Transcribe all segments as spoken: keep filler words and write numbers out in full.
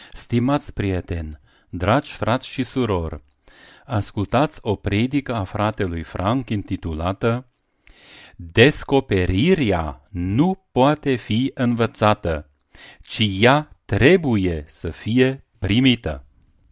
Stimați prieteni, dragi frați și surori, ascultați o predică a fratelui Frank intitulată Descoperirea nu poate fi învățată, ci ea trebuie să fie primită.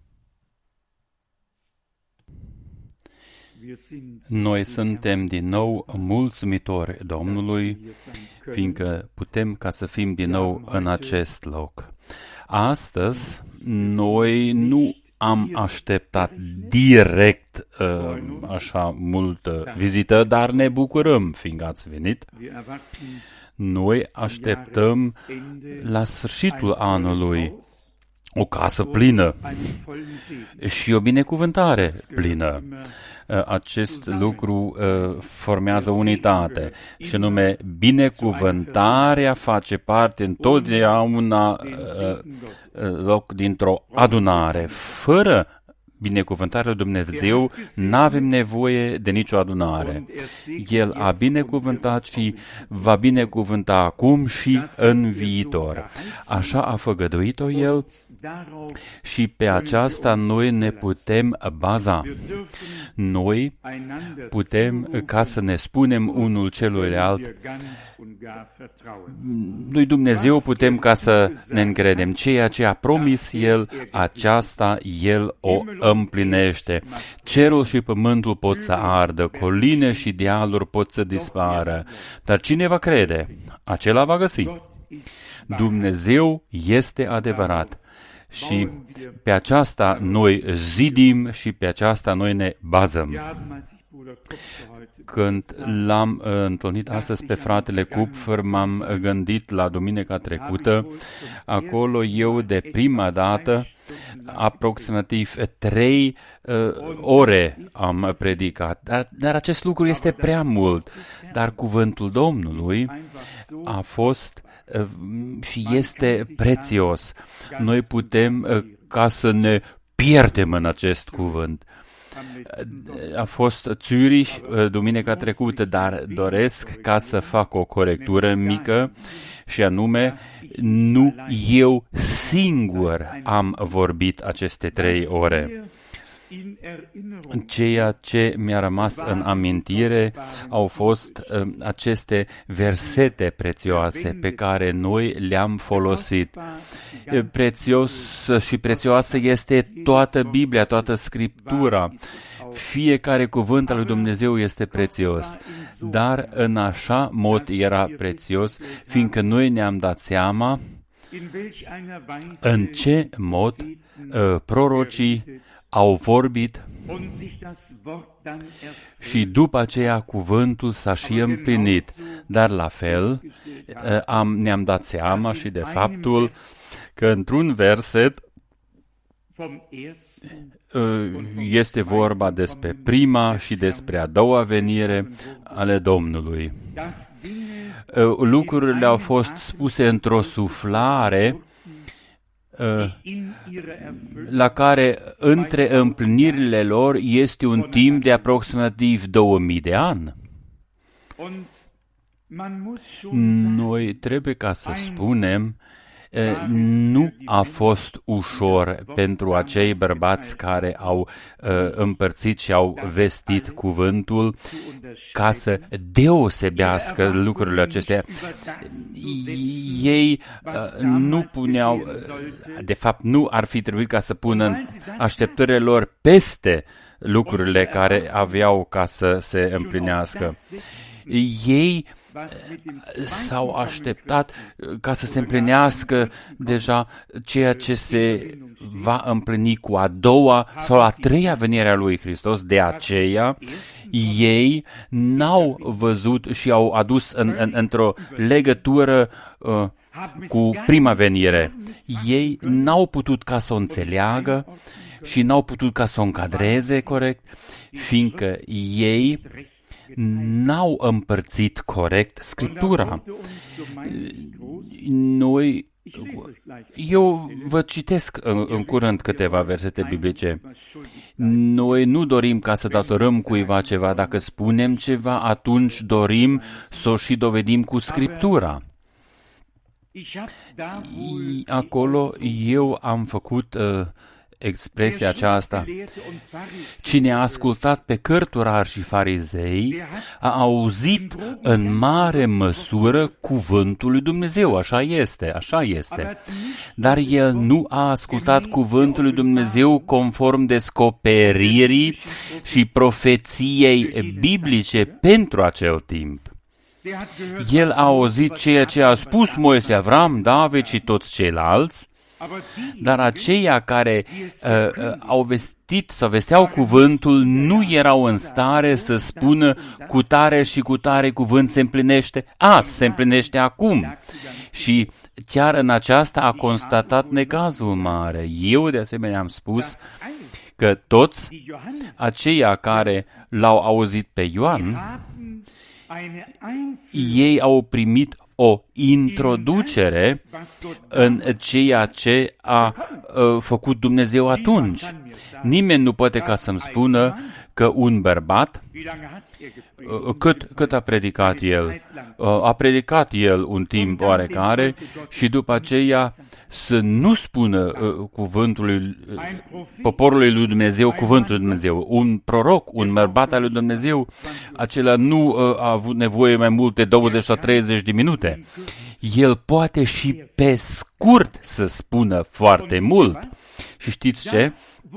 Noi suntem din nou mulțumitori Domnului, fiindcă putem ca să fim din nou în acest loc. Astăzi, noi nu am așteptat direct uh, așa multă vizită, dar ne bucurăm, fiindcă ați venit. Noi așteptăm la sfârșitul anului o casă plină și o binecuvântare plină. Acest lucru formează unitate și anume binecuvântarea face parte întotdeauna loc dintr-o adunare. Fără binecuvântarea lui Dumnezeu n-avem nevoie de nicio adunare. El a binecuvântat și va binecuvânta acum și în viitor. Așa a făgăduit-o El și pe aceasta noi ne putem baza. Noi putem ca să ne spunem unul celuilalt, lui Dumnezeu putem ca să ne încredem. Ceea ce a promis El, aceasta El o împlinește. Cerul și pământul pot să ardă, coline și dealuri pot să dispară, dar cine va crede, acela va găsi. Dumnezeu este adevărat. Și pe aceasta noi zidim și pe aceasta noi ne bazăm. Când l-am uh, întâlnit astăzi pe fratele Kupfer, m-am gândit la duminica trecută. Acolo eu de prima dată, aproximativ trei uh, ore am predicat. Dar, dar acest lucru este prea mult. Dar cuvântul Domnului a fost și este prețios. Noi putem ca să ne pierdem în acest cuvânt. A fost Zürich duminica trecută, dar doresc ca să fac o corectură mică și anume, nu eu singur am vorbit aceste trei ore. Ceea ce mi-a rămas în amintire au fost uh, aceste versete prețioase pe care noi le-am folosit. Prețios și prețioasă este toată Biblia, toată Scriptura. Fiecare cuvânt al lui Dumnezeu este prețios, dar în așa mod era prețios, fiindcă noi ne-am dat seama în ce mod uh, prorocii au vorbit și după aceea cuvântul s-a și împlinit. Dar la fel am, ne-am dat seama și de faptul că într-un verset este vorba despre prima și despre a doua venire ale Domnului. Lucrurile au fost spuse într-o suflare la care între împlinirile lor este un timp de aproximativ două mii de ani. Noi trebuie ca să spunem, nu a fost ușor pentru acei bărbați care au uh, împărțit și au vestit cuvântul ca să deosebească lucrurile acestea. Ei uh, nu puneau, de fapt nu ar fi trebuit ca să pună așteptările lor peste lucrurile care aveau ca să se împlinească. Ei s-au așteptat ca să se împlinească deja ceea ce se va împlini cu a doua sau a treia venire a lui Hristos. De aceea, ei n-au văzut și au adus în, în, într-o legătură uh, cu prima venire. Ei n-au putut ca să o înțeleagă și n-au putut ca să o încadreze corect, fiindcă ei n-au împărțit corect Scriptura. Noi, eu vă citesc în, în curând câteva versete biblice. Noi nu dorim ca să datorăm cuiva ceva. Dacă spunem ceva, atunci dorim să o și dovedim cu Scriptura. Acolo eu am făcut uh, expresia aceasta. Cine a ascultat pe cărturari și farizei a auzit în mare măsură cuvântul lui Dumnezeu. Așa este, așa este. Dar el nu a ascultat cuvântul lui Dumnezeu conform descoperirii și profeției biblice pentru acel timp. El a auzit ceea ce a spus Moise, Avram, David și toți ceilalți, dar aceia care uh, uh, au vestit sau vesteau cuvântul nu erau în stare să spună cu tare și cu tare cuvânt se împlinește azi, se împlinește acum. Și chiar în aceasta a constatat necazul mare. Eu de asemenea am spus că toți aceia care l-au auzit pe Ioan, ei au primit o introducere în ceea ce a uh, făcut Dumnezeu atunci. Nimeni nu poate ca să-mi spună că un bărbat, uh, cât, cât a predicat el, uh, a predicat el un timp oarecare și după aceea să nu spună uh, cuvântul uh, poporului lui Dumnezeu, cuvântul lui Dumnezeu. Un proroc, un bărbat al lui Dumnezeu, acela nu uh, a avut nevoie mai mult de douăzeci sau treizeci de minute. El poate și pe scurt să spună foarte mult. Și știți ce?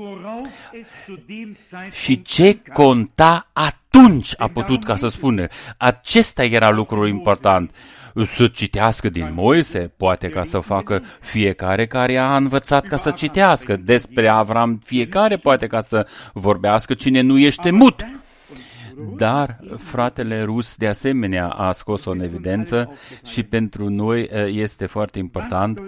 Și ce conta atunci a putut ca să spună. Acesta era lucrul important. Să citească din Moise, poate ca să facă fiecare care a învățat ca să citească. Despre Avram fiecare poate ca să vorbească, cine nu este mut. Dar fratele rus de asemenea a scos-o în evidență și pentru noi este foarte important.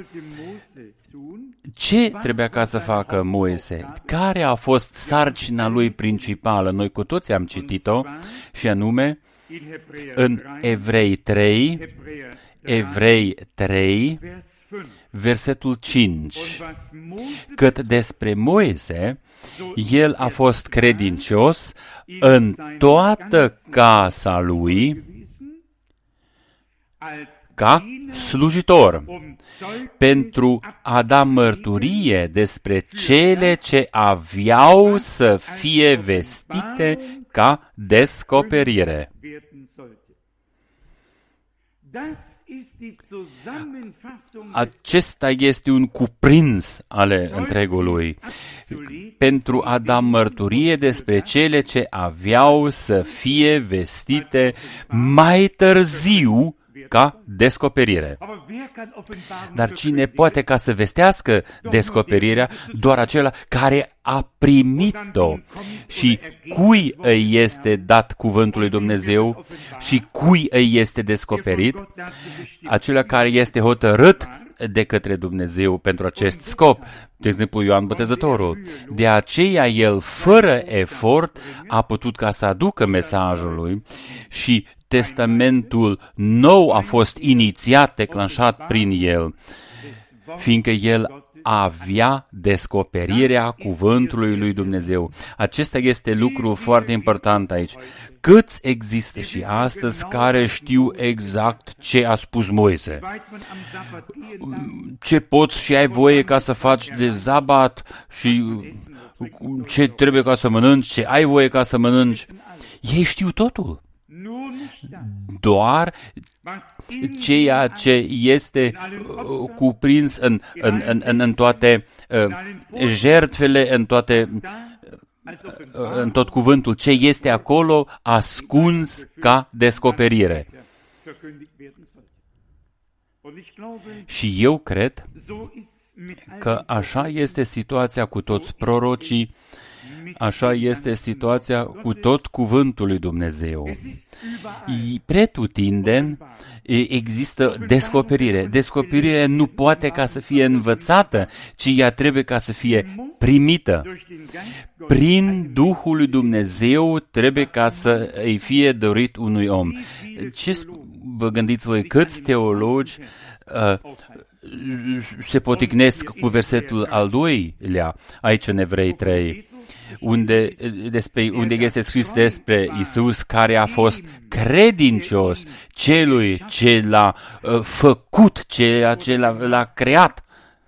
Ce trebuia ca să facă Moise? Care a fost sarcina lui principală? Noi cu toți am citit-o și anume în Evrei trei, Evrei trei, versetul cinci. Cât despre Moise, el a fost credincios în toată casa lui ca slujitor, pentru a da mărturie despre cele ce aveau să fie vestite ca descoperire. Acesta este un cuprins ale întregului, pentru a da mărturie despre cele ce aveau să fie vestite mai târziu ca descoperire. Dar cine poate ca să vestească descoperirea? Doar acela care a primit-o. Și cui îi este dat cuvântul lui Dumnezeu și cui îi este descoperit? Acela care este hotărât de către Dumnezeu pentru acest scop. De exemplu, Ioan Botezătorul. De aceea el, fără efort, a putut ca să aducă mesajul lui și Testamentul nou a fost inițiat, declanșat prin el, fiindcă el avea descoperirea cuvântului lui Dumnezeu. Acesta este lucru foarte important aici. Câți există și astăzi care știu exact ce a spus Moise? Ce poți și ai voie ca să faci de zabat și ce trebuie ca să mănânci, ce ai voie ca să mănânci? Ei știu totul. Doar ceea ce este uh, cuprins în, în, în, în, în toate uh, jertfele, în toate uh, în tot cuvântul, ce este acolo ascuns ca descoperire. Și eu cred că așa este situația cu toți prorocii, așa este situația cu tot cuvântul lui Dumnezeu. Pretutindeni există descoperire. Descoperirea nu poate ca să fie învățată, ci ea trebuie ca să fie primită. Prin Duhul lui Dumnezeu trebuie ca să îi fie dorit unui om. Ce vă gândiți voi, câți teologi uh, se poticnesc cu versetul al doilea aici în Evrei trei? unde, despre, unde este scris despre Iisus care a fost credincios celui ce l-a uh, făcut, ceea ce l-a, l-a creat.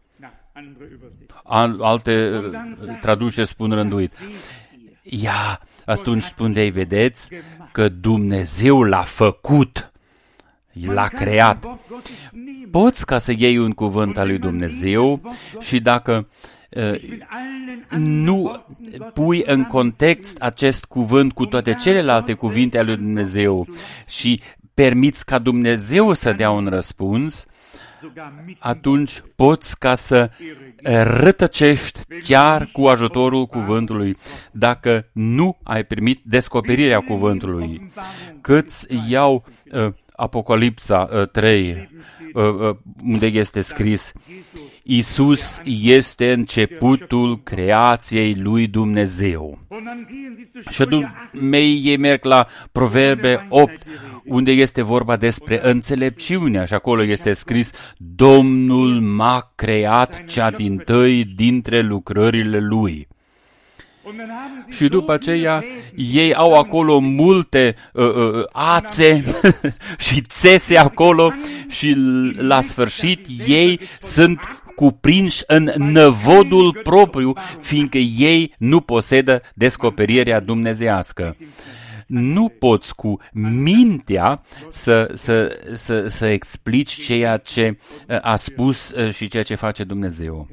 Alte uh, traduceri spun rânduit. Ia, atunci spuneai, vedeți că Dumnezeu l-a făcut, l-a creat. Poți ca să iei un cuvânt al lui Dumnezeu și dacă uh, nu pui în context acest cuvânt cu toate celelalte cuvinte ale lui Dumnezeu și permiți ca Dumnezeu să dea un răspuns, atunci poți ca să rătăcești chiar cu ajutorul cuvântului, dacă nu ai primit descoperirea cuvântului. Câți iau uh, Apocalipsa uh, trei, uh, uh, unde este scris: Iisus este începutul creației lui Dumnezeu. Și atunci ei merg la Proverbe opt, unde este vorba despre înțelepciunea și acolo este scris: Domnul m-a creat cea dintâi dintre lucrările lui. Și după aceea ei au acolo multe uh, uh, ațe și țese acolo și la sfârșit ei sunt cuprinși în năvodul propriu, fiindcă ei nu posedă descoperirea dumnezeiască. Nu poți cu mintea să, să, să, să explici ceea ce a spus și ceea ce face Dumnezeu.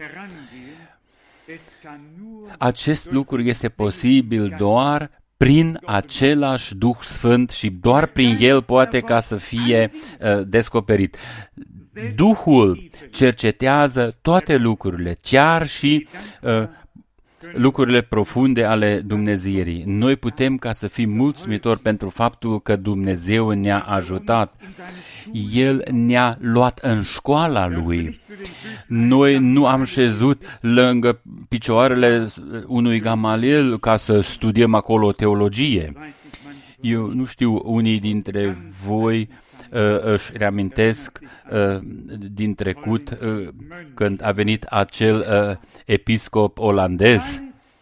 Acest lucru este posibil doar prin același Duh Sfânt și doar prin El poate ca să fie uh, descoperit. Duhul cercetează toate lucrurile, chiar și uh, lucrurile profunde ale Dumnezeirii. Noi putem ca să fim mulțumitori pentru faptul că Dumnezeu ne-a ajutat. El ne-a luat în școala Lui. Noi nu am șezut lângă picioarele unui Gamaliel ca să studiem acolo teologie. Eu nu știu, unii dintre voi uh, își reamintesc uh, din trecut uh, când a venit acel uh, episcop olandez.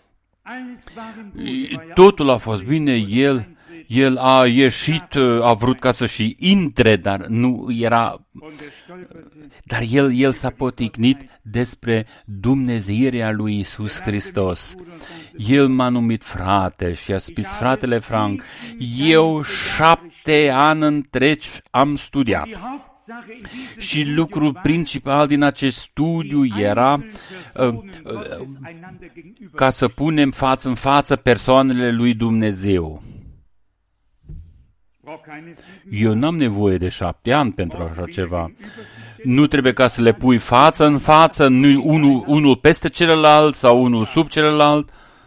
Totul a fost bine, el El a ieșit, a vrut ca să și intre, dar nu era... Dar el, el s-a poticnit despre dumnezeirea lui Iisus Hristos. El m-a numit frate și a spus: fratele Frank, eu șapte ani întregi am studiat. Și lucrul principal din acest studiu era uh, uh, ca să punem față în față persoanele lui Dumnezeu. Eu n-am nevoie de șapte ani pentru așa ceva. Nu trebuie ca să le pui față în față, nu unul, unul peste celălalt sau unul sub celălalt.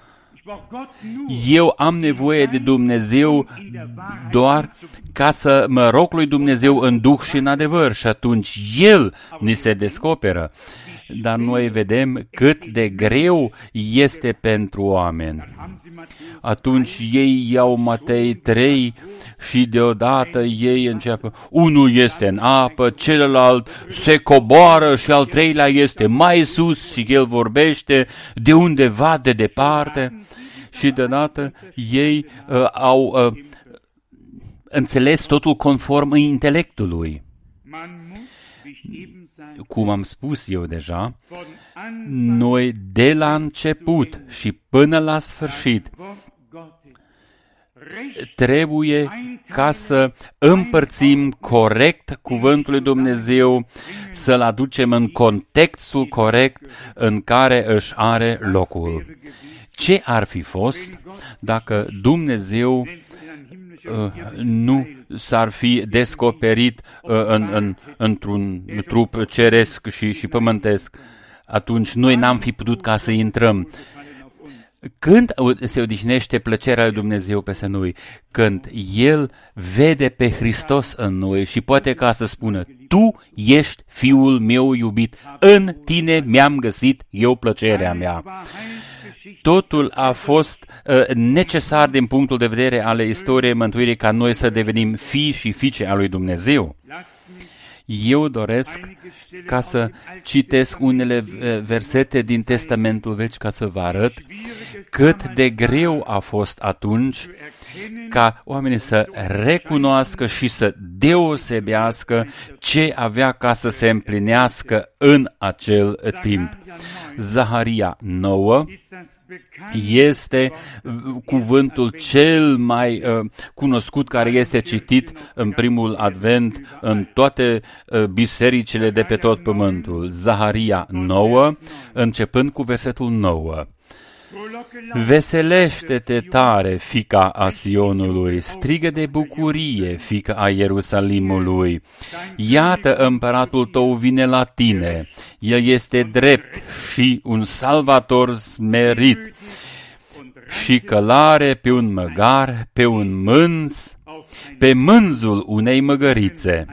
Eu am nevoie de Dumnezeu doar ca să mă rog lui Dumnezeu în duh și în adevăr și atunci El ni se descoperă. Dar noi vedem cât de greu este pentru oameni. Atunci ei iau Matei trei și deodată ei înceapă: unul este în apă, celălalt se coboară și al treilea este mai sus și el vorbește de undeva de departe. Și deodată ei uh, au uh, înțeles totul conform intelectului. Cum am spus eu deja, noi de la început și până la sfârșit trebuie ca să împărțim corect cuvântul lui Dumnezeu, să-l aducem în contextul corect în care își are locul. Ce ar fi fost dacă Dumnezeu uh, nu s-ar fi descoperit uh, în, în, într-un trup ceresc și, și pământesc? Atunci noi n-am fi putut ca să intrăm. Când se odihnește plăcerea lui Dumnezeu peste noi? Când El vede pe Hristos în noi și poate ca să spună: Tu ești Fiul meu iubit, în tine mi-am găsit eu plăcerea mea. Totul a fost uh, necesar din punctul de vedere ale istoriei mântuirii ca noi să devenim fii și fiice a lui Dumnezeu. Eu doresc ca să citesc unele versete din Testamentul Vechi ca să vă arăt cât de greu a fost atunci ca oamenii să recunoască și să deosebească ce avea ca să se împlinească în acel timp. Zaharia nouă este cuvântul cel mai uh, cunoscut care este citit în primul advent în toate uh, bisericile de pe tot pământul. Zaharia nouă, începând cu versetul nouă. Veselește-te tare, fiica a Sionului, strigă de bucurie, fiica a Ierusalimului. Iată, împăratul tău vine la tine, el este drept și un salvator smerit și călare pe un măgar, pe un mânz, pe mânzul unei măgărițe.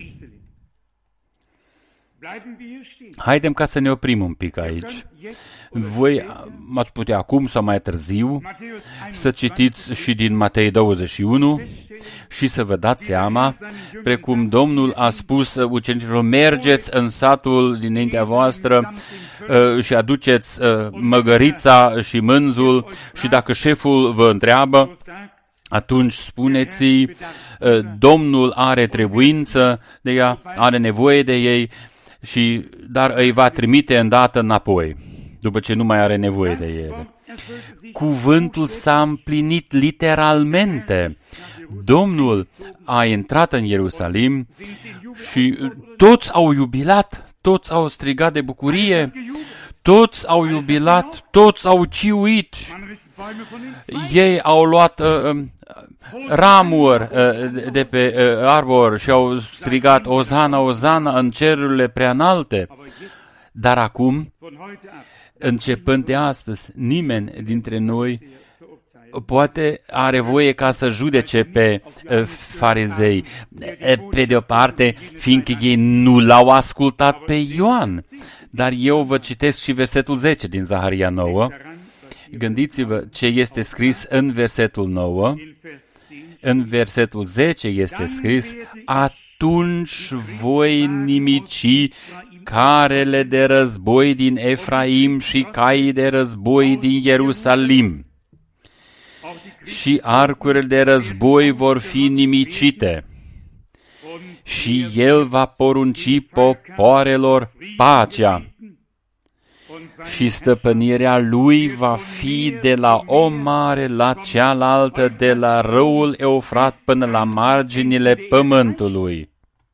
Haidem ca să ne oprim un pic aici. Voi ați putea acum sau mai târziu să citiți și din Matei douăzeci și unu și să vă dați seama, precum Domnul a spus ucenicilor, mergeți în satul dinaintea voastră uh, și aduceți uh, măgărița și mânzul și dacă șeful vă întreabă, atunci spuneți-i, uh, Domnul are trebuință de ea, are nevoie de ei, și, dar îi va trimite îndată înapoi, după ce nu mai are nevoie de ele. Cuvântul s-a împlinit literalmente. Domnul a intrat în Ierusalim și toți au iubilat, toți au strigat de bucurie, toți au iubilat, toți au ciuit. Ei au luat uh, ramuri uh, de pe uh, arbor și au strigat Ozana, Ozana în cerurile preanalte. Dar acum, începând de astăzi, nimeni dintre noi poate are voie ca să judece pe uh, farizei. Pe de o parte, fiindcă ei nu l-au ascultat pe Ioan. Dar eu vă citesc și versetul zece din Zaharia nouă. Gândiți-vă ce este scris în versetul nouă. În versetul zece este scris, atunci voi nimici carele de război din Efraim și caii de război din Ierusalim. Și arcurile de război vor fi nimicite. Și el va porunci popoarelor pacea. Și stăpânirea lui va fi de la o mare la cealaltă, de la râul Eufrat până la marginile pământului.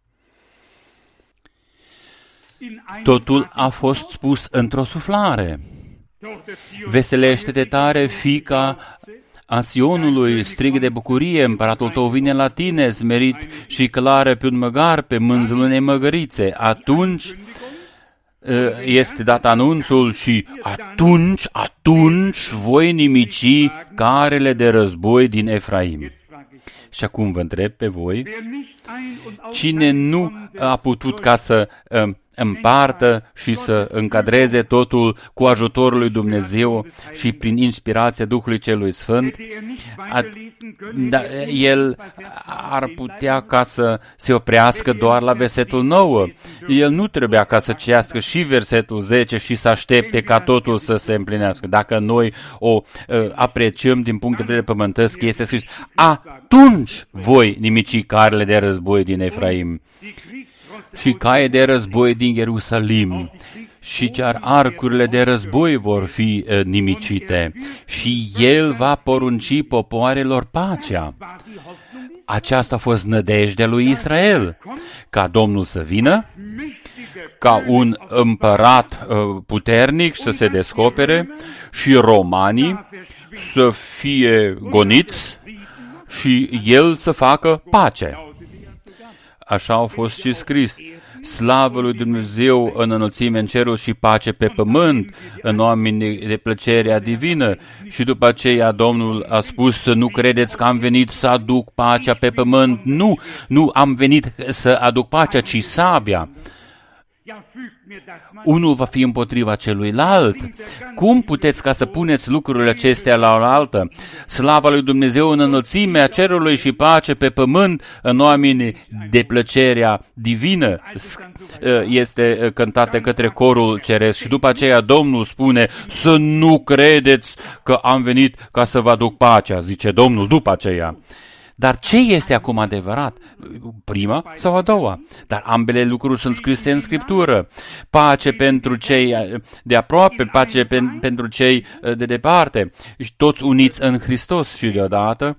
Totul a fost spus într-o suflare. Veselește-te tare, fiica a Sionului, strigă de bucurie, împăratul tău vine la tine, smerit și călare pe un măgar, pe mânzul unei măgărițe. Atunci este dat anunțul și atunci, atunci voi nimici carele de război din Efraim. Și acum vă întreb pe voi, cine nu a putut ca să împartă și să încadreze totul cu ajutorul lui Dumnezeu și prin inspirația Duhului Celui Sfânt, a, da, el ar putea ca să se oprească doar la versetul nouă. El nu trebuia ca să citească și versetul zece și să aștepte ca totul să se împlinească. Dacă noi o uh, apreciem din punct de vedere pământesc, este scris, atunci voi nimici carele de război din Efraim și caie de război din Ierusalim, și chiar arcurile de război vor fi uh, nimicite, și el va porunci popoarelor pacea. Aceasta a fost nădejdea lui Israel, ca Domnul să vină, ca un împărat uh, puternic să se descopere și romanii să fie goniți și el să facă pace. Așa a fost și scris. Slavă lui Dumnezeu în înălțime în cerul și pace pe pământ, în oameni de plăcerea divină. Și după aceea Domnul a spus să nu credeți că am venit să aduc pacea pe pământ. Nu, nu am venit să aduc pacea, ci sabia. Unul va fi împotriva celuilalt. Cum puteți ca să puneți lucrurile acestea la oaltă? Slava lui Dumnezeu în înălțimea cerului și pace pe pământ în oamenii de plăcerea divină este cântată către corul ceresc. Și după aceea Domnul spune să nu credeți că am venit ca să vă aduc pacea, zice Domnul după aceea. Dar ce este acum adevărat? Prima sau a doua? Dar ambele lucruri sunt scrise în Scriptură. Pace pentru cei de aproape, pace pen, pentru cei de departe. Și toți uniți în Hristos și deodată.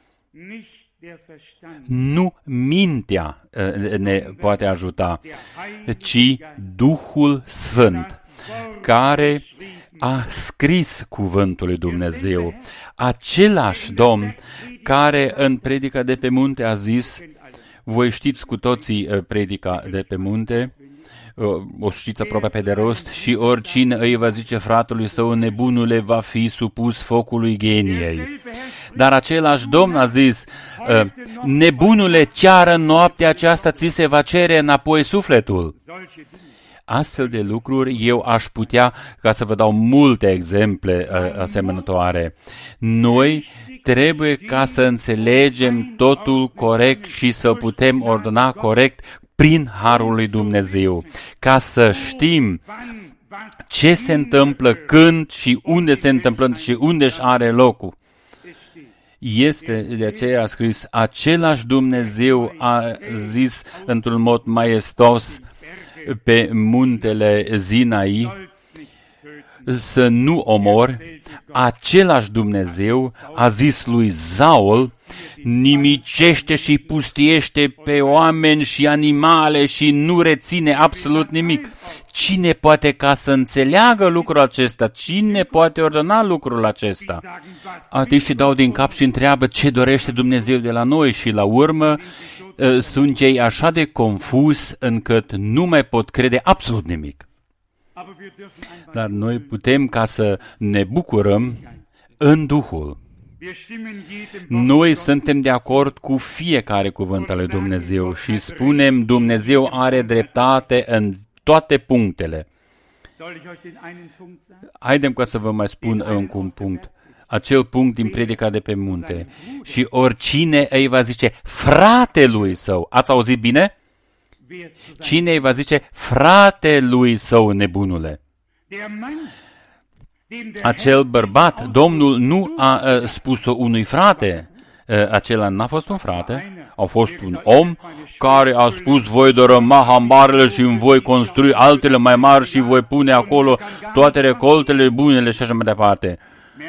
Nu mintea ne poate ajuta, ci Duhul Sfânt, care a scris cuvântul lui Dumnezeu. Același Domn care în predica de pe munte a zis, voi știți cu toții predica de pe munte, o știți aproape pe de rost, și oricine îi va zice fratelui său nebunule va fi supus focului geniei. Dar același Domn a zis, nebunule, ceară noaptea aceasta ți se va cere înapoi sufletul. Astfel de lucruri eu aș putea ca să vă dau multe exemple asemănătoare. Noi trebuie ca să înțelegem totul corect și să putem ordona corect prin harul lui Dumnezeu, ca să știm ce se întâmplă, când și unde se întâmplă și unde își are locul. Este de aceea a scris, același Dumnezeu a zis într-un mod maestos pe muntele Sinai să nu omori. Același Dumnezeu a zis lui Saul, nimicește și pustiește pe oameni și animale și nu reține absolut nimic. Cine poate ca să înțeleagă lucrul acesta? Cine poate ordona lucrul acesta? Ateiștii dau din cap și întreabă ce dorește Dumnezeu de la noi și la urmă sunt ei așa de confuz încât nu mai pot crede absolut nimic. Dar noi putem ca să ne bucurăm în Duhul. Noi suntem de acord cu fiecare cuvânt al lui Dumnezeu și spunem Dumnezeu are dreptate în toate punctele. Haidem ca să vă mai spun încă un punct. Acel punct din predica de pe munte. Și oricine îi va zice fratelui său. Ați auzit bine? Cine îi va zice fratelui său, nebunule? Acel bărbat, Domnul nu a uh, spus-o unui frate. Uh, acela n-a fost un frate, a fost un om care a spus, voi dărâma hambarele și îmi voi construi altele mai mari și voi pune acolo toate recoltele bunele și așa mai departe.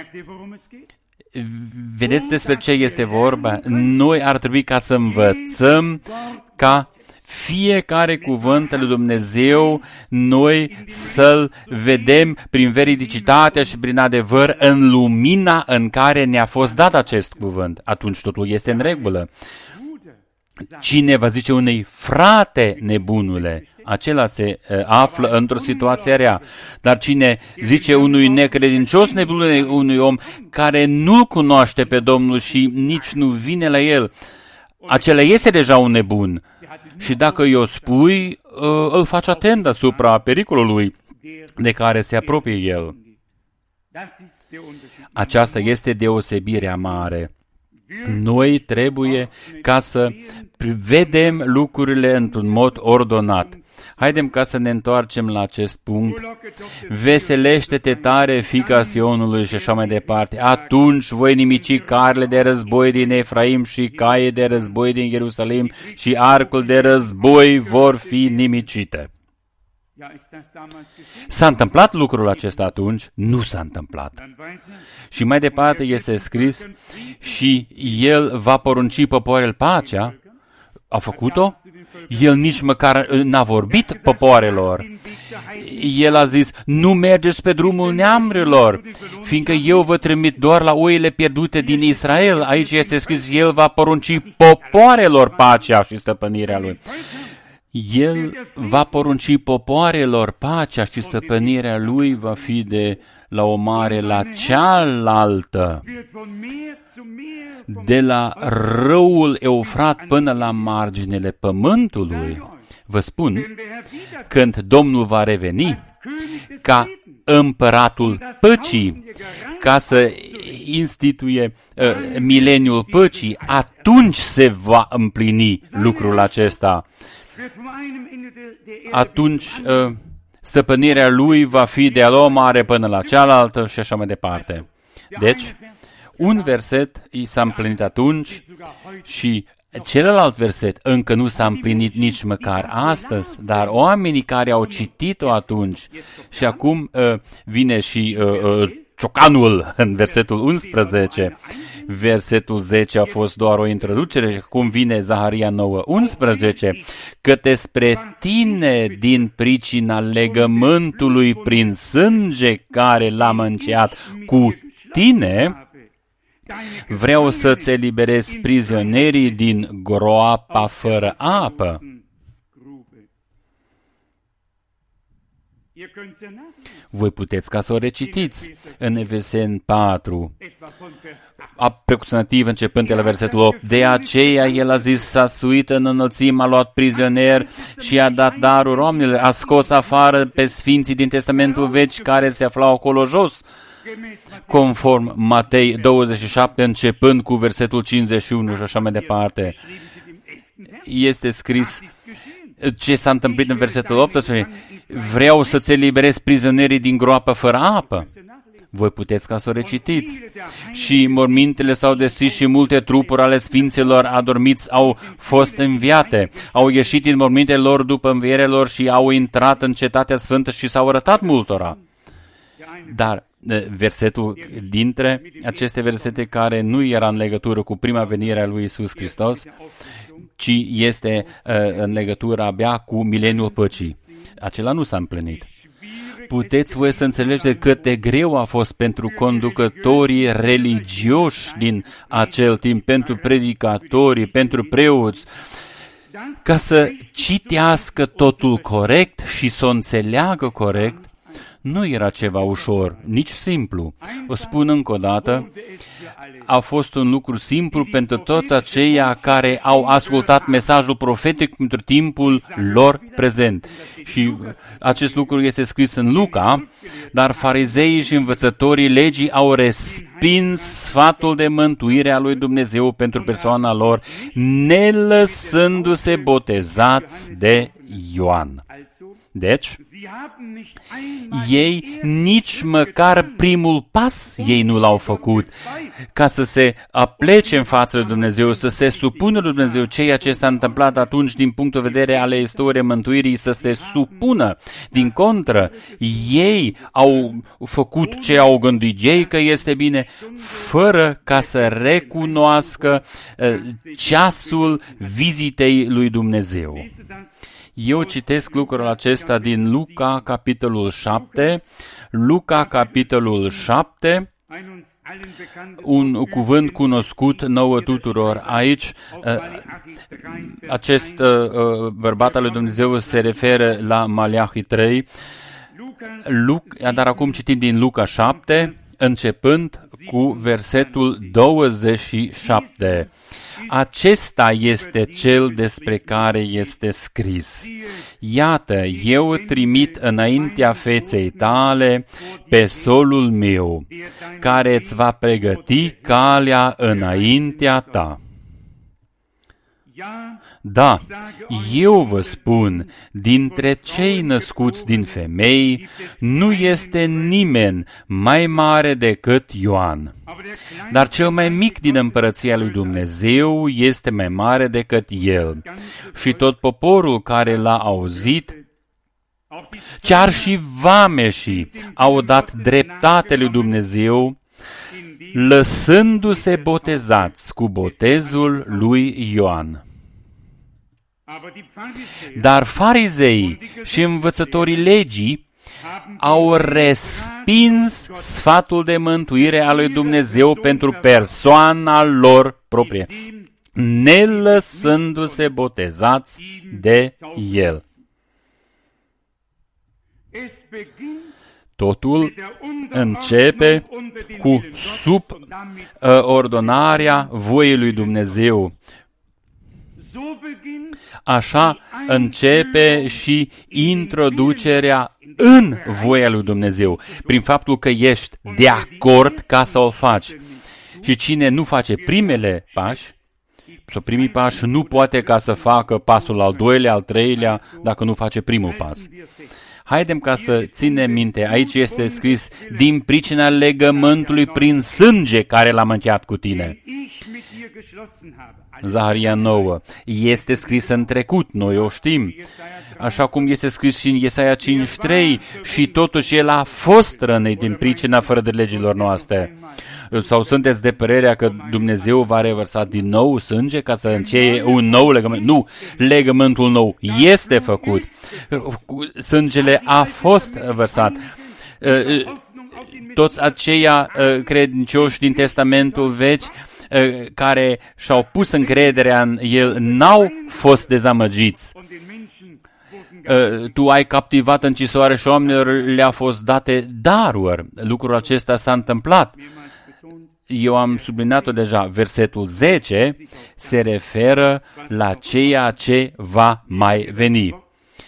Vedeți despre ce este vorba? Noi ar trebui ca să învățăm ca fiecare cuvânt al lui Dumnezeu noi să-l vedem prin veridicitate și prin adevăr în lumina în care ne-a fost dat acest cuvânt. Atunci totul este în regulă. Cine va zice unui frate nebunule, acela se uh, află într-o situație rea. Dar cine zice unui necredincios nebunule, unui om care nu-L cunoaște pe Domnul și nici nu vine la El, acela este deja un nebun. Și dacă i-o spui, uh, îl faci atent asupra pericolului de care se apropie el. Aceasta este deosebirea mare. Noi trebuie ca să vedem lucrurile într-un mod ordonat. Haidem ca să ne întoarcem la acest punct. Veselește-te tare, fiica Sionului și așa mai departe. Atunci voi nimici carele de război din Efraim și caie de război din Ierusalim și arcul de război vor fi nimicite. S-a întâmplat lucrul acesta atunci? Nu s-a întâmplat. Și mai departe este scris și el va porunci popoarele pacea. A făcut-o? El nici măcar n-a vorbit popoarelor. El a zis, nu mergeți pe drumul neamurilor, fiindcă eu vă trimit doar la oile pierdute din Israel. Aici este scris, el va porunci popoarelor pacea și stăpânirea lui. El va porunci popoarelor pacea și stăpânirea lui va fi de la o mare la cealaltă, de la râul Eufrat până la marginile pământului. Vă spun, când Domnul va reveni ca împăratul păcii, ca să instituie uh, mileniul păcii, atunci se va împlini lucrul acesta. Atunci uh, stăpânirea lui va fi de la o mare până la cealaltă și așa mai departe. Deci, un verset s-a împlinit atunci și celălalt verset încă nu s-a împlinit nici măcar astăzi, dar oamenii care au citit-o atunci și acum uh, vine și uh, uh, ciocanul în versetul unsprezece. Versetul zece a fost doar o introducere și acum vine Zaharia nouă unsprezece. Căte spre tine din pricina legământului prin sânge care l-am încheiat cu tine, vreau să-ți eliberez prizonierii din groapa fără apă. Voi puteți ca să o recitiți în Efeseni patru, aproximativ începând de la versetul opt. De aceea el a zis, s-a suit în înălțime, a luat prizonier și a dat darul oamenilor, a scos afară pe sfinții din Testamentul Vechi care se aflau acolo jos, conform Matei douăzeci și șapte, începând cu versetul cincizeci și unu și așa mai departe. Este scris ce s-a întâmplat în versetul optsprezece. Vreau să-ți eliberez prizonierii din groapă fără apă. Voi puteți ca să o recitiți. Și mormintele s-au deschis și multe trupuri ale sfinților adormiți au fost înviate. Au ieșit din mormintele lor după învierea lor și au intrat în cetatea sfântă și s-au arătat multora. Dar versetul dintre aceste versete care nu era în legătură cu prima venire a lui Iisus Hristos, ci este uh, în legătură abia cu mileniul păcii. Acela nu s-a împlinit. Puteți voi să înțelegeți cât de greu a fost pentru conducătorii religioși din acel timp, pentru predicatorii, pentru preoți, ca să citească totul corect și să o înțeleagă corect. Nu era ceva ușor, nici simplu. O spun încă o dată, a fost un lucru simplu pentru toți aceia care au ascultat mesajul profetic pentru timpul lor prezent. Și acest lucru este scris în Luca, dar farizeii și învățătorii legii au respins sfatul de mântuire a lui Dumnezeu pentru persoana lor, nelăsându-se botezați de Ioan. Deci, ei nici măcar primul pas ei nu l-au făcut ca să se aplece în fața lui Dumnezeu, să se supună lui Dumnezeu, ceea ce s-a întâmplat atunci din punctul de vedere ale istoriei mântuirii, să se supună. Din contră, ei au făcut ce au gândit ei că este bine, fără ca să recunoască uh, ceasul vizitei lui Dumnezeu. Eu citesc lucrul acesta din Luca, capitolul șapte, Luca, capitolul șapte, un cuvânt cunoscut nouă tuturor. Aici, acest bărbat al lui Dumnezeu se referă la Maleahi trei, Luca, dar acum citim din Luca șapte, începând cu versetul douăzeci și șapte. Acesta este cel despre care este scris. Iată, eu trimit înaintea feței tale pe solul meu, care îți va pregăti calea înaintea ta. Da, eu vă spun, dintre cei născuți din femei, nu este nimeni mai mare decât Ioan. Dar cel mai mic din împărăția lui Dumnezeu este mai mare decât el. Și tot poporul care l-a auzit, chiar și vameșii, au dat dreptate lui Dumnezeu, lăsându-se botezați cu botezul lui Ioan. Dar farizeii și învățătorii legii au respins sfatul de mântuire a lui Dumnezeu pentru persoana lor proprie, nelăsându-se botezați de el. Totul începe cu subordonarea voii lui Dumnezeu. Așa începe și introducerea în voia lui Dumnezeu, prin faptul că ești de acord ca să o faci. Și cine nu face primele pași, sau primii pași, nu poate ca să facă pasul al doilea, al treilea, dacă nu face primul pas. Haidem ca să ținem minte, aici este scris, din pricina legământului prin sânge care l-am încheiat cu tine. Zaharia nouă. Este scris în trecut, noi o știm. Așa cum este scris și în Iesaia cincizeci și trei, și totuși el a fost rănit din pricina fără de legilor noastre. Sau sunteți de părerea că Dumnezeu va revărsa din nou sânge ca să înceie un nou legământ? Nu, legământul nou este făcut. Sângele a fost vărsat. Toți aceia credincioși din Testamentul Vechi care și-au pus încrederea în el n-au fost dezamăgiți. Tu ai captivat închisoare și oamenilor le-a fost date daruri. Lucrul acesta s-a întâmplat. Eu am subliniat-o deja. Versetul zece se referă la ceea ce va mai veni.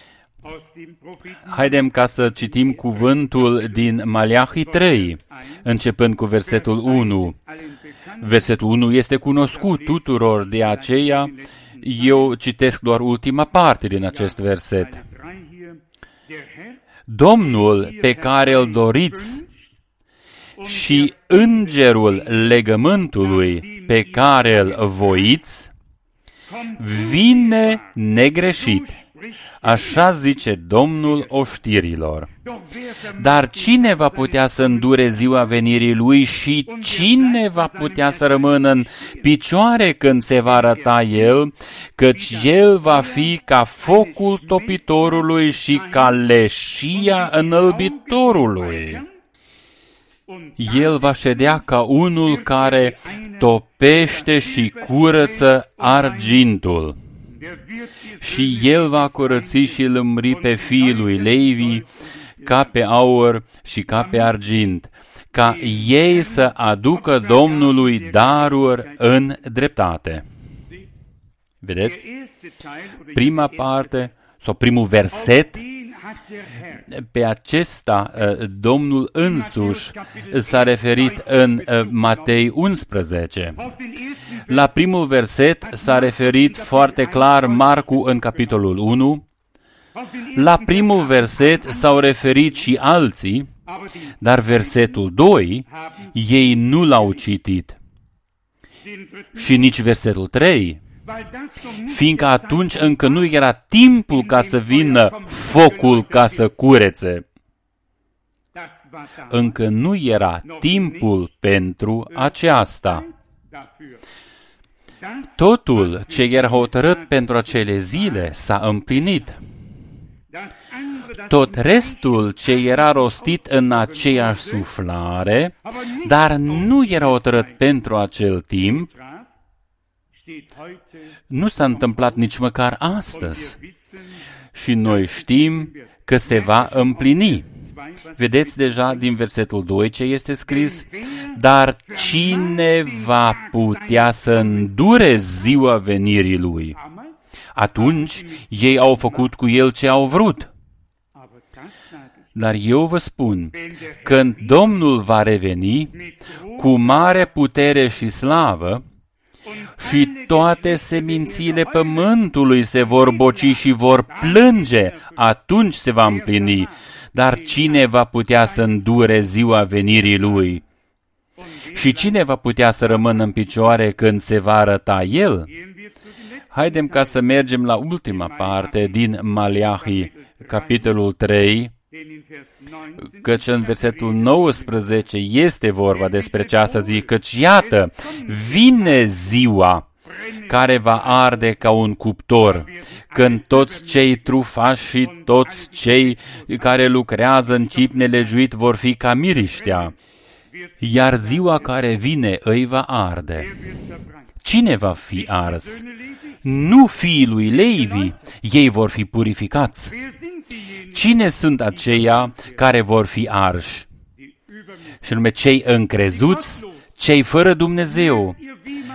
Haidem ca să citim cuvântul din Maleahi trei, începând cu versetul unu. Versetul unu este cunoscut tuturor, de aceea eu citesc doar ultima parte din acest verset. Domnul pe care îl doriți și îngerul legământului pe care îl voiți vine negreșit. Așa zice Domnul oștirilor. Dar cine va putea să îndure ziua venirii lui și cine va putea să rămână în picioare când se va arăta el, căci el va fi ca focul topitorului și ca leșia înălbitorului. El va ședea ca unul care topește și curăță argintul. Și el va curăți și lămuri pe fiii lui Levi ca pe aur și ca pe argint, ca ei să aducă Domnului daruri în dreptate. Vedeți? Prima parte, sau primul verset, pe acesta Domnul însuși s-a referit în Matei unsprezece. La primul verset s-a referit foarte clar Marcu în capitolul unu. La primul verset s-au referit și alții, dar versetul doi ei nu l-au citit. Și nici versetul trei. Fiindcă atunci încă nu era timpul ca să vină focul ca să curețe. Încă nu era timpul pentru aceasta. Totul ce era hotărât pentru acele zile s-a împlinit. Tot restul ce era rostit în aceeași suflare, dar nu era hotărât pentru acel timp, nu s-a întâmplat nici măcar astăzi. Și noi știm că se va împlini. Vedeți deja din versetul doi ce este scris? Dar cine va putea să îndure ziua venirii lui? Atunci ei au făcut cu el ce au vrut. Dar eu vă spun, când Domnul va reveni cu mare putere și slavă, și toate semințiile pământului se vor boci și vor plânge, atunci se va împlini. Dar cine va putea să îndure ziua venirii lui? Și cine va putea să rămână în picioare când se va arăta el? Haidem ca să mergem la ultima parte din Maleahi, capitolul trei, căci în versetul nouăsprezece este vorba despre această zi, căci iată, vine ziua care va arde ca un cuptor, când toți cei trufași și toți cei care lucrează în chip nelegiuit vor fi ca miriștea, iar ziua care vine îi va arde. Cine va fi ars? Nu fiii lui Levi, ei vor fi purificați. Cine sunt aceia care vor fi arși? Și nume cei încrezuți, cei fără Dumnezeu.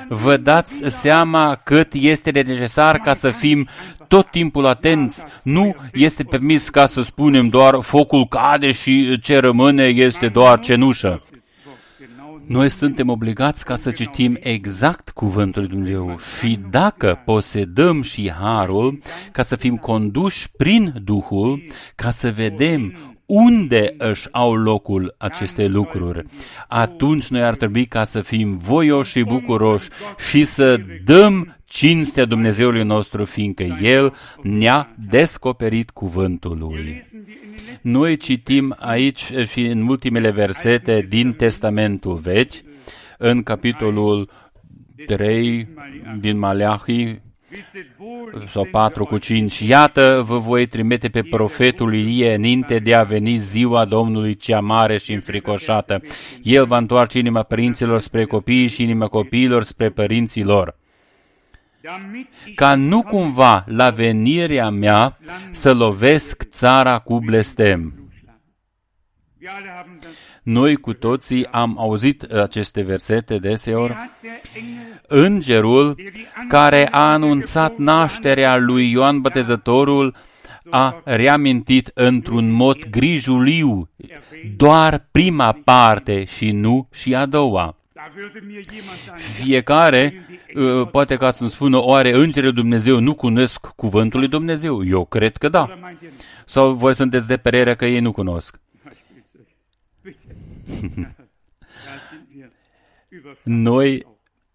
Vă dați seama cât este de necesar ca să fim tot timpul atenți. Nu este permis ca să spunem doar focul cade și ce rămâne este doar cenușă. Noi suntem obligați ca să citim exact cuvântul lui Dumnezeu și dacă posedăm și harul, ca să fim conduși prin Duhul, ca să vedem unde își au locul aceste lucruri, atunci noi ar trebui ca să fim voioși și bucuroși și să dăm cinstea Dumnezeului nostru, fiindcă El ne-a descoperit cuvântul Lui. Noi citim aici și în ultimele versete din Testamentul Vechi, în capitolul trei din Maleahi, sau patru cu cinci, iată, vă voi trimite pe profetul Ilie înainte de a veni ziua Domnului cea mare și înfricoșată. El va întoarce inima părinților spre copii și inima copiilor spre părinții lor, ca nu cumva la venirea mea să lovesc țara cu blestem. Noi cu toții am auzit aceste versete deseori. Îngerul care a anunțat nașterea lui Ioan Botezătorul a reamintit într-un mod grijuliu doar prima parte și nu și a doua. Fiecare, poate ca să-mi spună, oare îngerii Dumnezeu nu cunosc cuvântul lui Dumnezeu? Eu cred că da. Sau voi sunteți de părere că ei nu cunosc? Noi,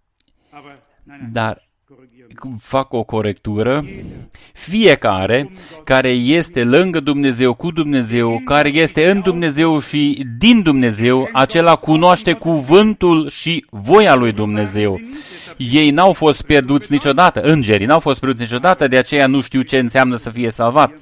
dar fac o corectură, fiecare care este lângă Dumnezeu, cu Dumnezeu, care este în Dumnezeu și din Dumnezeu, acela cunoaște cuvântul și voia lui Dumnezeu. Ei n-au fost pierduți niciodată, îngerii n-au fost pierduți niciodată, de aceea nu știu ce înseamnă să fie salvat.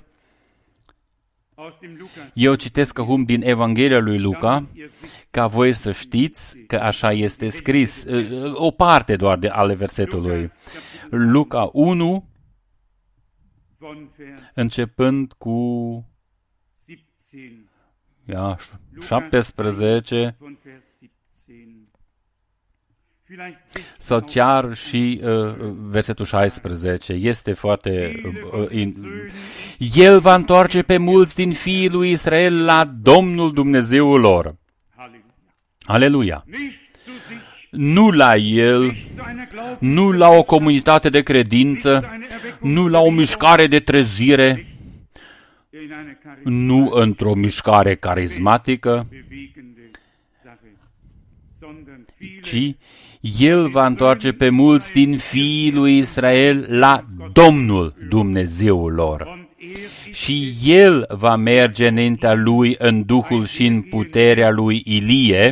Eu citesc acum din Evanghelia lui Luca, ca voi să știți că așa este scris, o parte doar de ale versetului. Luca unu, începând cu ia, șaptesprezece, sau chiar și uh, versetul șaisprezece. Este foarte... Uh, in... El va întoarce pe mulți din fiii lui Israel la Domnul Dumnezeul lor. Aleluia! Nu la el, nu la o comunitate de credință, nu la o mișcare de trezire, nu într-o mișcare carismatică, ci El va întoarce pe mulți din fiii lui Israel la Domnul Dumnezeul lor. Și El va merge înaintea lui în duhul și în puterea lui Ilie,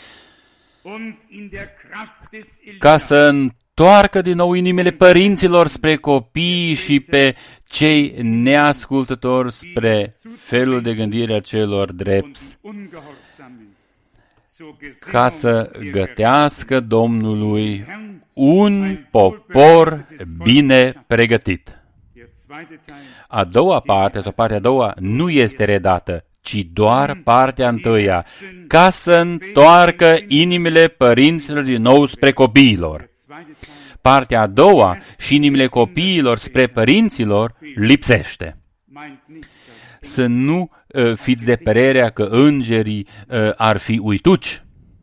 ca să întoarcă din nou inimile părinților spre copii și pe cei neascultători spre felul de gândire a celor drepți, ca să gătească Domnului un popor bine pregătit. A doua parte, sau partea a doua, nu este redată, ci doar partea întâia, ca să întoarcă inimile părinților din nou spre copiilor. Partea a doua și inimile copiilor spre părinților lipsește. Să nu uh, fiți de părerea că îngerii uh, ar fi uituci.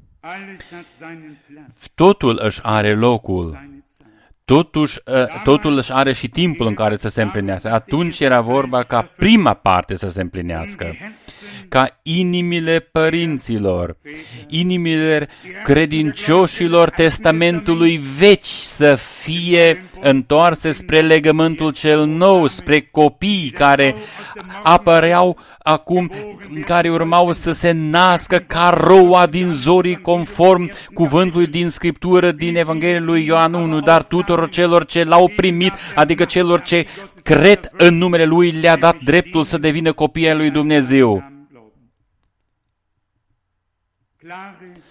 Totul își are locul. Totuși, totul își are și timpul în care să se împlinească. Atunci era vorba ca prima parte să se împlinească. Ca inimile părinților, inimile credincioșilor Testamentului Vechi să fie întoarse spre legământul cel nou, spre copii care apăreau acum, care urmau să se nască ca roa din zorii, conform cuvântului din Scriptură, din Evanghelia lui Ioan unu, dar tuturor celor ce l-au primit, adică celor ce cred în numele Lui, le-a dat dreptul să devină copii ai lui Dumnezeu.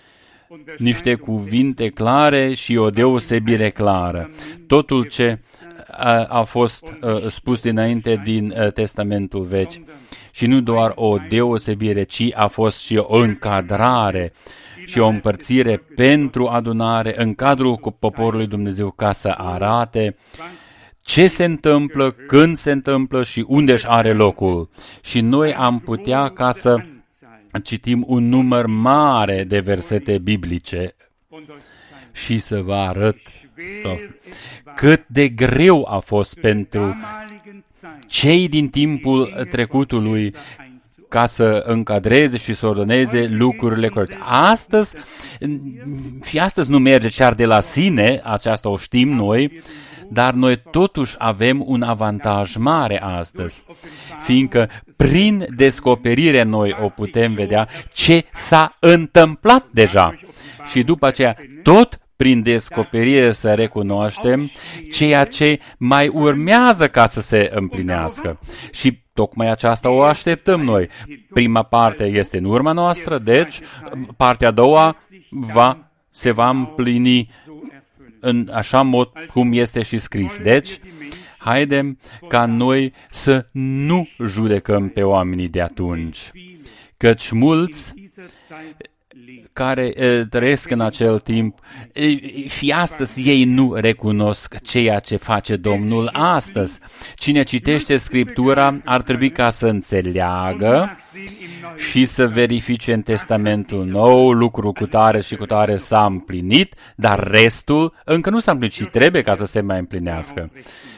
niște cuvinte clare și o deosebire clară. Totul ce a, a fost a, spus dinainte din a, Testamentul Vechi. Și nu doar o deosebire, ci a fost și o încadrare și o împărțire pentru adunare în cadrul poporului Dumnezeu ca să arate ce se întâmplă, când se întâmplă și unde își are locul. Și noi am putea ca să citim un număr mare de versete biblice și să vă arăt cât de greu a fost pentru cei din timpul trecutului ca să încadreze și să ordoneze lucrurile corecte. Astăzi, și astăzi nu merge chiar de la sine, aceasta o știm noi, dar noi totuși avem un avantaj mare astăzi, fiindcă prin descoperire noi o putem vedea ce s-a întâmplat deja. Și după aceea, tot prin descoperire să recunoaștem ceea ce mai urmează ca să se împlinească. Și tocmai aceasta o așteptăm noi. Prima parte este în urma noastră, deci partea a doua va, se va împlini în așa mod cum este și scris. Deci, haidem ca noi să nu judecăm pe oamenii de atunci, căci mulți care e, trăiesc în acel timp, e, și astăzi ei nu recunosc ceea ce face Domnul astăzi. Cine citește Scriptura ar trebui ca să înțeleagă și să verifice în Testamentul Nou lucrul cu tare și cu tare s-a împlinit, dar restul încă nu s-a împlinit și trebuie ca să se mai împlinească.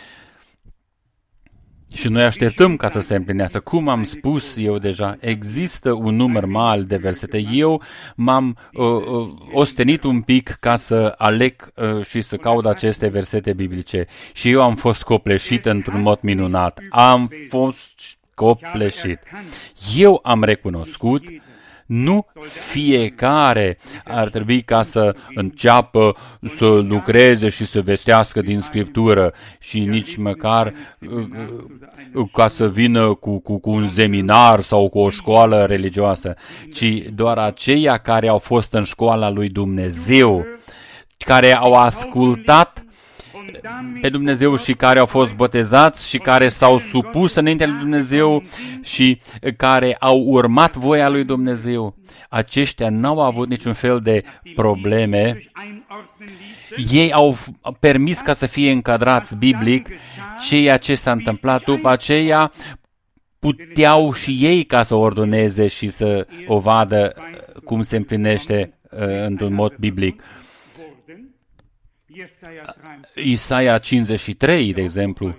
Și noi așteptăm ca să se împlinească. Cum am spus eu deja, există un număr mare de versete. Eu m-am uh, uh, ostenit un pic ca să aleg uh, și să caut aceste versete biblice. Și eu am fost copleșit într-un mod minunat. Am fost copleșit. Eu am recunoscut, nu fiecare ar trebui ca să înceapă să lucreze și să vestească din Scriptură și nici măcar uh, ca să vină cu, cu, cu un seminar sau cu o școală religioasă, ci doar aceia care au fost în școala lui Dumnezeu, care au ascultat pe Dumnezeu și care au fost botezați și care s-au supus înaintea lui Dumnezeu și care au urmat voia lui Dumnezeu. Aceștia n-au avut niciun fel de probleme. Ei au permis ca să fie încadrați biblic. Ceea ce s-a întâmplat după aceea puteau și ei ca să ordoneze și să o vadă cum se împlinește uh, într-un mod biblic. Isaia cincizeci și trei, de exemplu,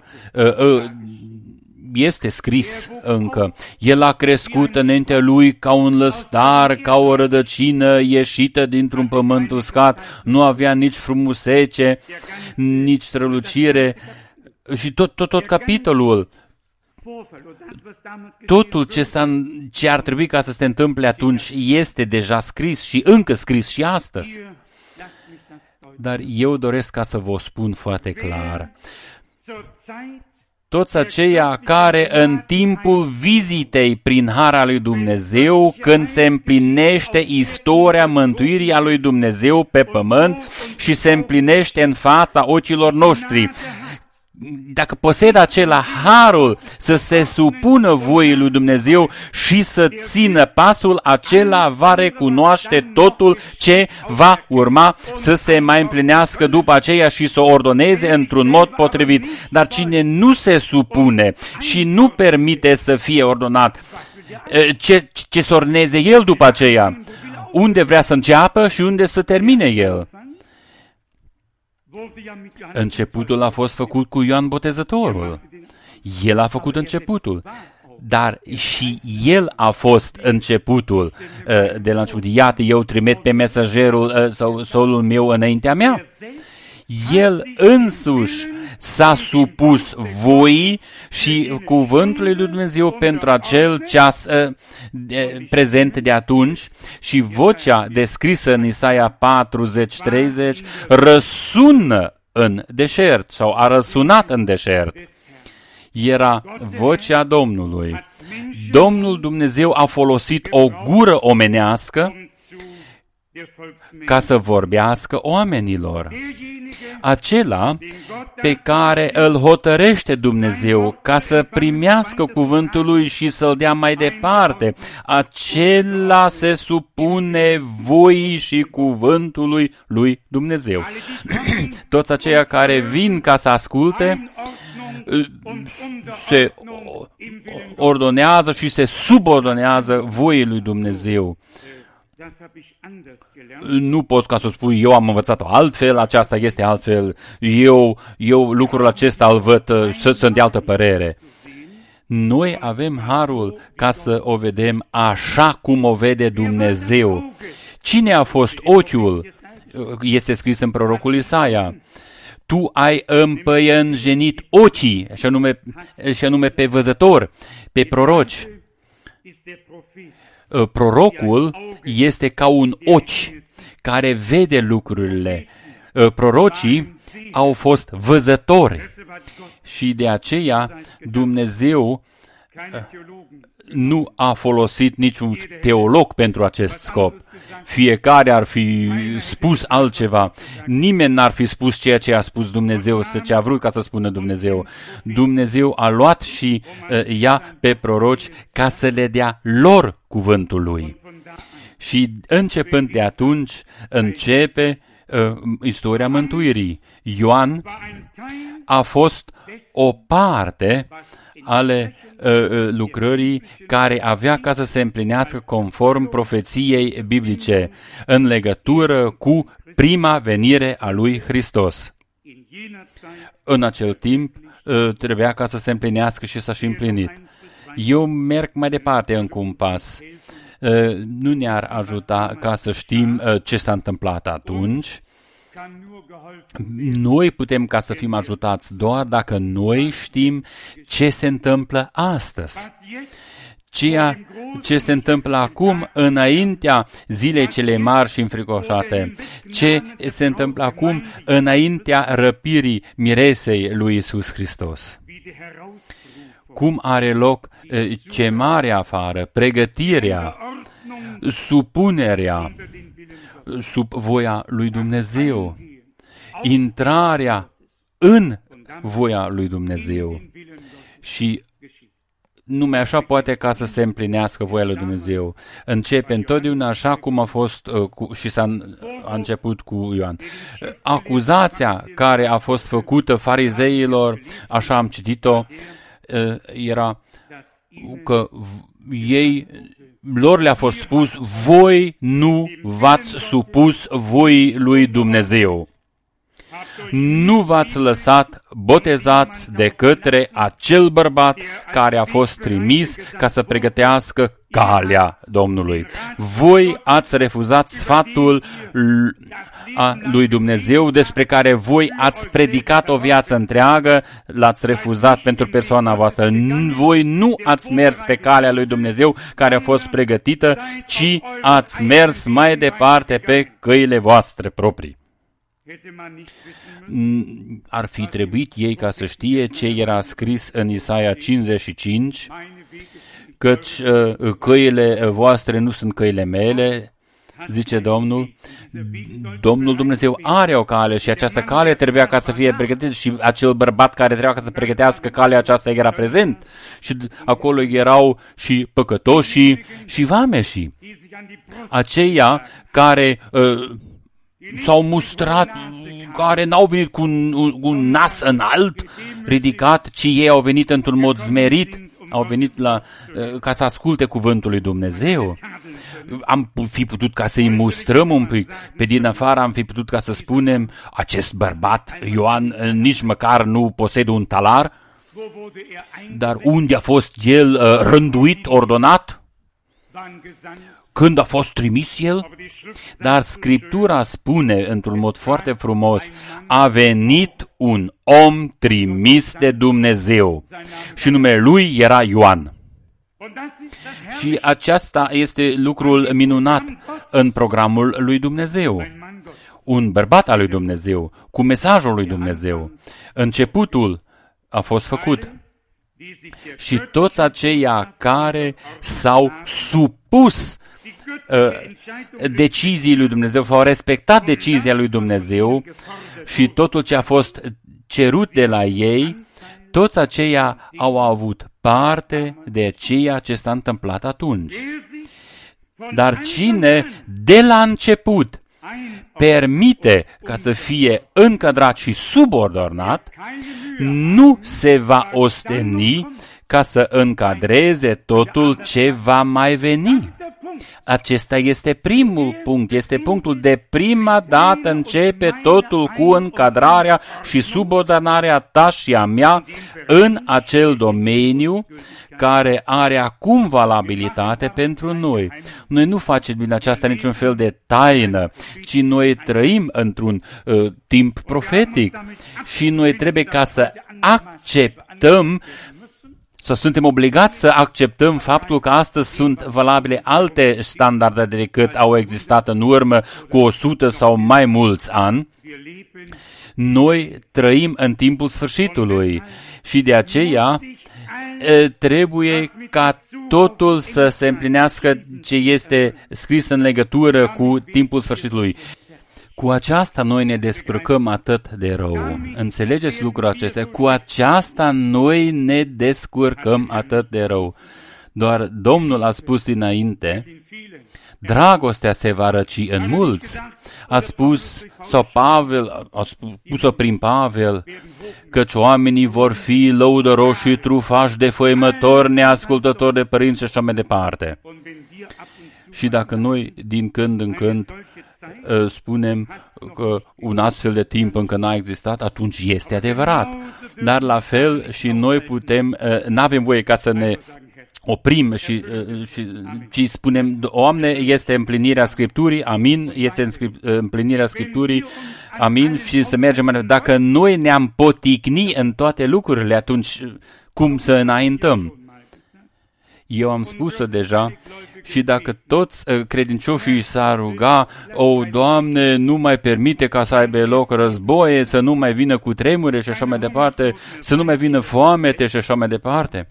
este scris încă. El a crescut înaintea lui ca un lăstar, ca o rădăcină ieșită dintr-un pământ uscat, nu avea nici frumusețe, nici strălucire. Și tot, tot, tot capitolul, totul ce, s-a, ce ar trebui ca să se întâmple atunci este deja scris și încă scris și astăzi. Dar eu doresc ca să vă spun foarte clar. Toți aceia care în timpul vizitei prin Hara lui Dumnezeu, când se împlinește istoria mântuirii a lui Dumnezeu pe pământ și se împlinește în fața ochilor noștri, dacă posedă acela harul să se supună voii lui Dumnezeu și să țină pasul, acela va recunoaște totul ce va urma să se mai împlinească după aceea și să o ordoneze într-un mod potrivit. Dar cine nu se supune și nu permite să fie ordonat, ce, ce să ordoneze el după aceea? Unde vrea să înceapă și unde să termine el? Începutul a fost făcut cu Ioan Botezătorul. El a făcut începutul. Dar și el a fost începutul de la început. Iată, eu trimit pe mesagerul sau solul meu înaintea mea. El însuși s-a supus voii și cuvântului lui Dumnezeu pentru acel ceas uh, de, prezent de atunci și vocea descrisă în Isaia patruzeci treizeci răsună în deșert sau a răsunat în deșert. Era vocea Domnului. Domnul Dumnezeu a folosit o gură omenească ca să vorbească oamenilor. Acela pe care îl hotărăște Dumnezeu ca să primească cuvântul lui și să-l dea mai departe, acela se supune voii și cuvântului lui Dumnezeu. Toți aceia care vin ca să asculte se ordonează și se subordonează voii lui Dumnezeu. Nu poți ca să spui, eu am învățat-o altfel, aceasta este altfel, eu, eu lucrul acesta îl văd, să, sunt de altă părere. Noi avem harul ca să o vedem așa cum o vede Dumnezeu. Cine a fost ochiul? Este scris în prorocul Isaia. Tu ai împăienjenit ochii, și anume, și anume pe văzător, pe proroci. Prorocul este ca un ochi care vede lucrurile. Prorocii au fost văzători și de aceea Dumnezeu nu a folosit niciun teolog pentru acest scop. Fiecare ar fi spus altceva. Nimeni n-ar fi spus ceea ce a spus Dumnezeu, ce a vrut ca să spună Dumnezeu. Dumnezeu a luat și uh, ia pe proroci ca să le dea lor cuvântul lui. Și începând de atunci, începe uh, istoria mântuirii. Ioan a fost o parte ale uh, lucrării care avea ca să se împlinească conform profeției biblice în legătură cu prima venire a lui Hristos. În acel timp uh, trebuia ca să se împlinească și s-a și împlinit. Eu merg mai departe încă un pas. Uh, nu ne-ar ajuta ca să știm uh, ce s-a întâmplat atunci. Noi putem ca să fim ajutați doar dacă noi știm ce se întâmplă astăzi. Ceea ce se întâmplă acum înaintea zilei cele mari și înfricoșate. Ce se întâmplă acum înaintea răpirii miresei lui Iisus Hristos. Cum are loc chemarea afară, pregătirea, supunerea sub voia lui Dumnezeu, intrarea în voia lui Dumnezeu. Și numai așa poate ca să se împlinească voia lui Dumnezeu. Începe întotdeauna așa cum a fost uh, cu, și s-a a început cu Ioan. Acuzația care a fost făcută farizeilor, așa am citit-o, uh, era că ei, lor le-a fost spus, voi nu v-ați supus voii lui Dumnezeu. Nu v-ați lăsat botezați de către acel bărbat care a fost trimis ca să pregătească calea Domnului. Voi ați refuzat sfatul a lui Dumnezeu despre care voi ați predicat o viață întreagă, l-ați refuzat pentru persoana voastră. Voi nu ați mers pe calea lui Dumnezeu care a fost pregătită, ci ați mers mai departe pe căile voastre proprii. Ar fi trebuit ei ca să știe ce era scris în Isaia cincizeci și cinci, căci uh, căile voastre nu sunt căile mele, zice Domnul. Domnul Dumnezeu are o cale și această cale trebuia ca să fie pregătită și acel bărbat care trebuia ca să pregătească calea aceasta era prezent și acolo erau și păcătoșii și vameșii. Aceia care uh, s-au mustrat, care n-au venit cu un, un, un nas înalt, ridicat, ci ei au venit într-un mod zmerit, au venit la, ca să asculte cuvântul lui Dumnezeu. Am fi putut ca să-i mustrăm un pic, pe din afară am fi putut ca să spunem, acest bărbat, Ioan, nici măcar nu posedă un talar, dar unde a fost el uh, rânduit, ordonat? Când a fost trimis el? Dar Scriptura spune într-un mod foarte frumos, a venit un om trimis de Dumnezeu și numele lui era Ioan. Și aceasta este lucrul minunat în programul lui Dumnezeu. Un bărbat al lui Dumnezeu, cu mesajul lui Dumnezeu. Începutul a fost făcut. Și toți aceia care s-au supus decizii lui Dumnezeu și au respectat decizia lui Dumnezeu și totul ce a fost cerut de la ei, toți aceia au avut parte de ceea ce s-a întâmplat atunci. Dar cine de la început permite ca să fie încadrat și subordonat, nu se va osteni ca să încadreze totul ce va mai veni. Acesta este primul punct, este punctul de prima dată începe totul cu încadrarea și subordonarea ta și a mea în acel domeniu care are acum valabilitate pentru noi. Noi nu facem din aceasta niciun fel de taină, ci noi trăim într-un uh, timp profetic și noi trebuie ca să acceptăm sau suntem obligați să acceptăm faptul că astăzi sunt valabile alte standarde decât au existat în urmă cu o sută sau mai mulți ani. Noi trăim în timpul sfârșitului și de aceea trebuie ca totul să se împlinească ce este scris în legătură cu timpul sfârșitului. Cu aceasta noi ne descurcăm atât de rău. Înțelegeți lucrul acesta? Cu aceasta noi ne descurcăm atât de rău. Doar Domnul a spus dinainte, dragostea se va răci în mulți. A spus, sau Pavel, a spus-o prin Pavel, căci oamenii vor fi lăudăroși și trufași, defăimători, neascultători de părinți și așa mai departe. Și dacă noi din când în când spunem că un astfel de timp încă n-a existat, atunci este adevărat. Dar la fel și noi putem, n-avem voie ca să ne oprim și, și, și spunem, Doamne, este împlinirea Scripturii, amin, este împlinirea Scripturii, amin, și să mergem mai departe. Dacă noi ne-am poticni în toate lucrurile, atunci cum să înaintăm? Eu am spus-o deja. Și dacă toți uh, credincioșii s-ar ruga, o, Doamne, nu mai permite ca să aibă loc războie, să nu mai vină cu tremure și așa mai departe, să nu mai vină foamete și așa mai departe.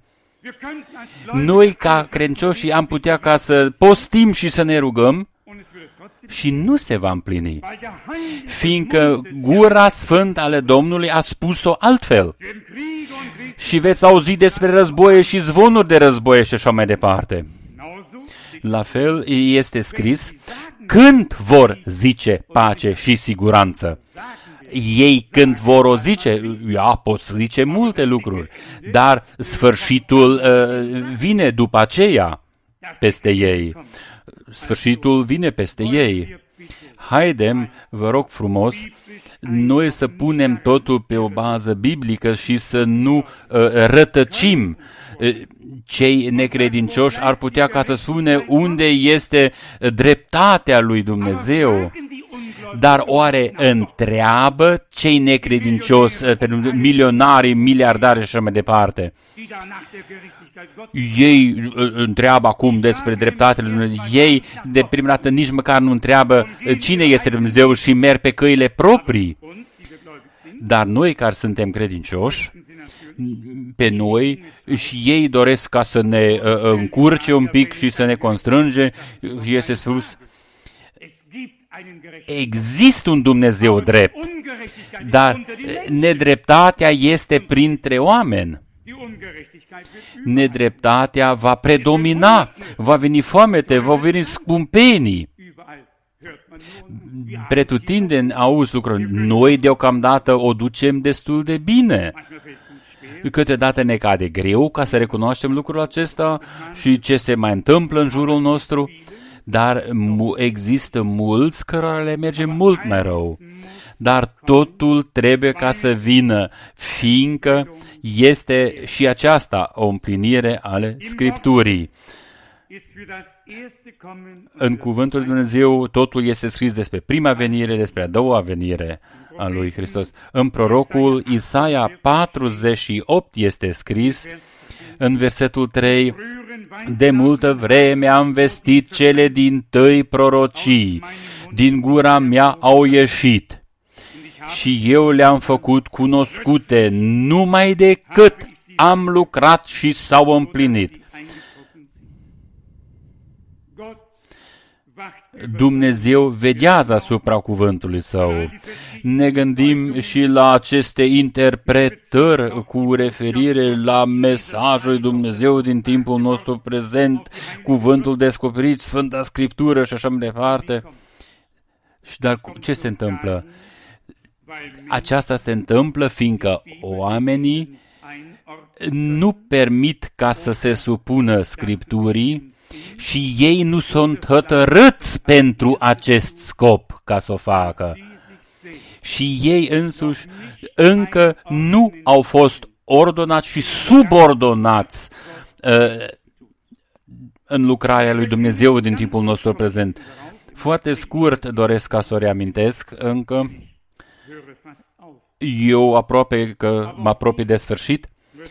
Noi, ca credincioșii, am putea ca să postim și să ne rugăm și nu se va împlini, fiindcă gura sfântă ale Domnului a spus-o altfel. Și veți auzi despre războie și zvonuri de războie și așa mai departe. La fel este scris, când vor zice pace și siguranță. Ei când vor o zice, ia, pot zice multe lucruri, dar sfârșitul uh, vine după aceea peste ei. Sfârșitul vine peste ei. Haidem, vă rog frumos, noi să punem totul pe o bază biblică și să nu uh, rătăcim. Cei necredincioși ar putea ca să spune unde este dreptatea lui Dumnezeu. Dar oare întreabă cei necredincioși, milionari, miliardari și așa mai departe? Ei întreabă acum despre dreptatea lui Dumnezeu. Ei de prima dată nici măcar nu întreabă cine este Dumnezeu și merg pe căile proprii. Dar noi care suntem credincioși, pe noi și ei doresc ca să ne uh, încurce un pic și să ne constrânge. Este spus, există un Dumnezeu drept, dar nedreptatea este printre oameni. Nedreptatea va predomina, va veni foamete, va veni scumpenii. Pretutindeni auzi lucruri. Noi deocamdată o ducem destul de bine. Câteodată ne cade greu ca să recunoaștem lucrul acesta și ce se mai întâmplă în jurul nostru, dar există mulți cărora le merge mult mai rău. Dar totul trebuie ca să vină, fiindcă este și aceasta o împlinire ale Scripturii. În cuvântul lui Dumnezeu totul este scris despre prima venire, despre a doua venire a lui Hristos. În prorocul Isaia patruzeci și opt este scris în versetul trei, de multă vreme am vestit cele dintâi prorocii, din gura mea au ieșit și eu le-am făcut cunoscute, numai decât am lucrat și s-au împlinit. Dumnezeu veghează asupra cuvântului Său. Ne gândim și la aceste interpretări cu referire la mesajul lui Dumnezeu din timpul nostru prezent, cuvântul descoperit, Sfânta Scriptură și așa mai departe. Și dar ce se întâmplă? Aceasta se întâmplă fiindcă oamenii nu permit ca să se supună Scripturii și ei nu sunt hotărâți pentru acest scop ca să o facă. Și ei însuși încă nu au fost ordonați și subordonați uh, în lucrarea lui Dumnezeu din timpul nostru prezent. Foarte scurt doresc ca să o reamintesc încă. Eu aproape că mă apropii de sfârșit,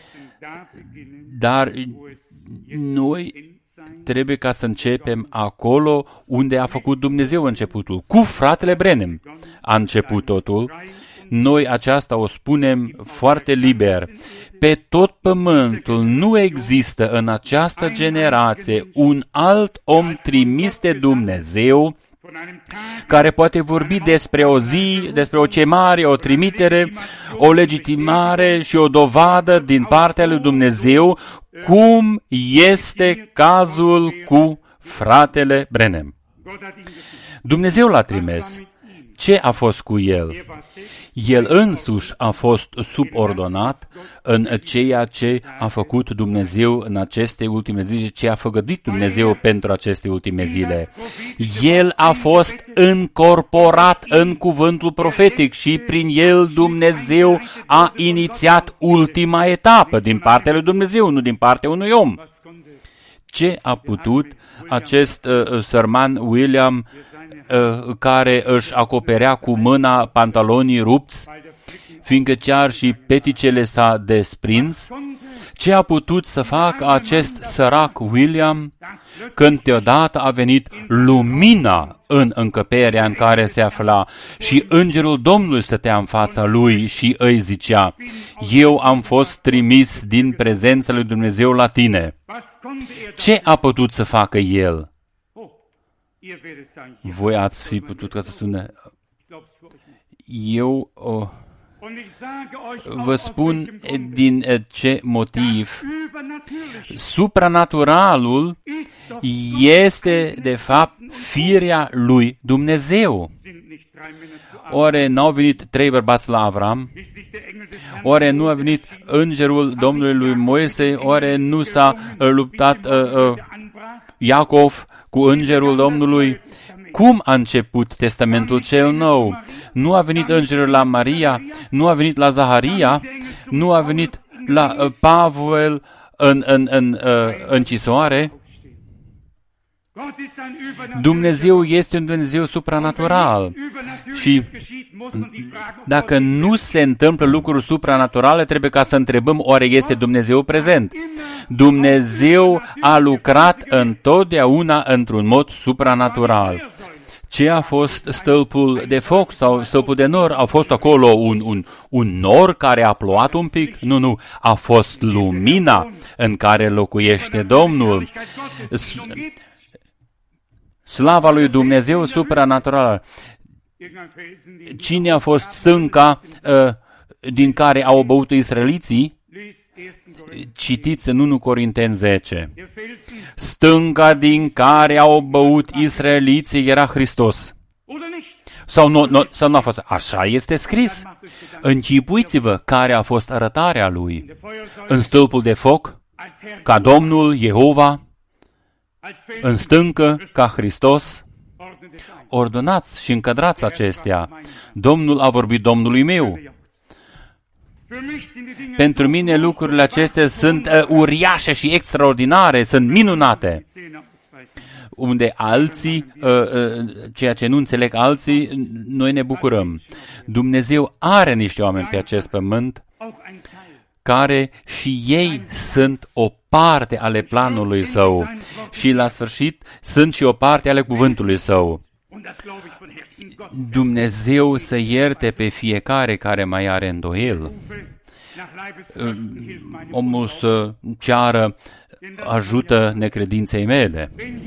dar noi trebuie ca să începem acolo unde a făcut Dumnezeu începutul. Cu fratele Branham a început totul. Noi aceasta o spunem foarte liber. Pe tot pământul nu există în această generație un alt om trimis de Dumnezeu care poate vorbi despre o zi, despre o chemare, o trimitere, o legitimare și o dovadă din partea lui Dumnezeu, cum este cazul cu fratele Branham. Dumnezeu l-a trimis. Ce a fost cu el? El însuși a fost subordonat în ceea ce a făcut Dumnezeu în aceste ultime zile, ce a făgăduit Dumnezeu pentru aceste ultime zile. El a fost încorporat în cuvântul profetic și prin el Dumnezeu a inițiat ultima etapă din partea lui Dumnezeu, nu din partea unui om. Ce a putut acest uh, sărman William care își acoperea cu mâna pantalonii rupți, fiindcă chiar și peticele s-a desprins? Ce a putut să facă acest sărac William când deodată a venit lumina în încăperea în care se afla și îngerul Domnului stătea în fața lui și îi zicea: eu am fost trimis din prezența lui Dumnezeu la tine. Ce a putut să facă el? Voi ați fi putut ca să spune. Eu oh, vă spun din ce motiv. Supranaturalul este de fapt firea lui Dumnezeu. Oare n-au venit trei bărbați la Avram? Oare nu a venit îngerul Domnului lui Moise? Oare nu s-a uh, luptat uh, uh, Iacov cu îngerul Domnului? Cum a început Testamentul cel Nou? Nu a venit îngerul la Maria? Nu a venit la Zaharia? Nu a venit la uh, Pavel în, în, în uh, închisoare? Dumnezeu este un Dumnezeu supranatural și dacă nu se întâmplă lucruri supranaturale, trebuie ca să întrebăm, oare este Dumnezeu prezent? Dumnezeu a lucrat întotdeauna într-un mod supranatural. Ce a fost stâlpul de foc sau stâlpul de nor? A fost acolo un, un, un nor care a plouat un pic? Nu, nu. A fost lumina în care locuiește Domnul. Slava lui Dumnezeu supranatural. Cine a fost stânca uh, din care au băut israeliții? Citiți în unu Corinteni zece. Stânca din care au băut israeliții era Hristos. Sau nu, nu, sau nu a fost? Așa este scris. Închipuiți-vă care a fost arătarea lui. În stâlpul de foc, ca Domnul Jehova, în stâncă, ca Hristos. Ordonați și încădrați acestea. Domnul a vorbit Domnului meu. Pentru mine lucrurile acestea sunt uh, uriașe și extraordinare, sunt minunate. Unde alții, uh, uh, ceea ce nu înțeleg alții, noi ne bucurăm. Dumnezeu are niște oameni pe acest pământ care și ei sunt o parte ale planului Său și la sfârșit sunt și o parte ale cuvântului Său. Dumnezeu să ierte pe fiecare care mai are îndoiel. omul să ceară ajută necredinței mele.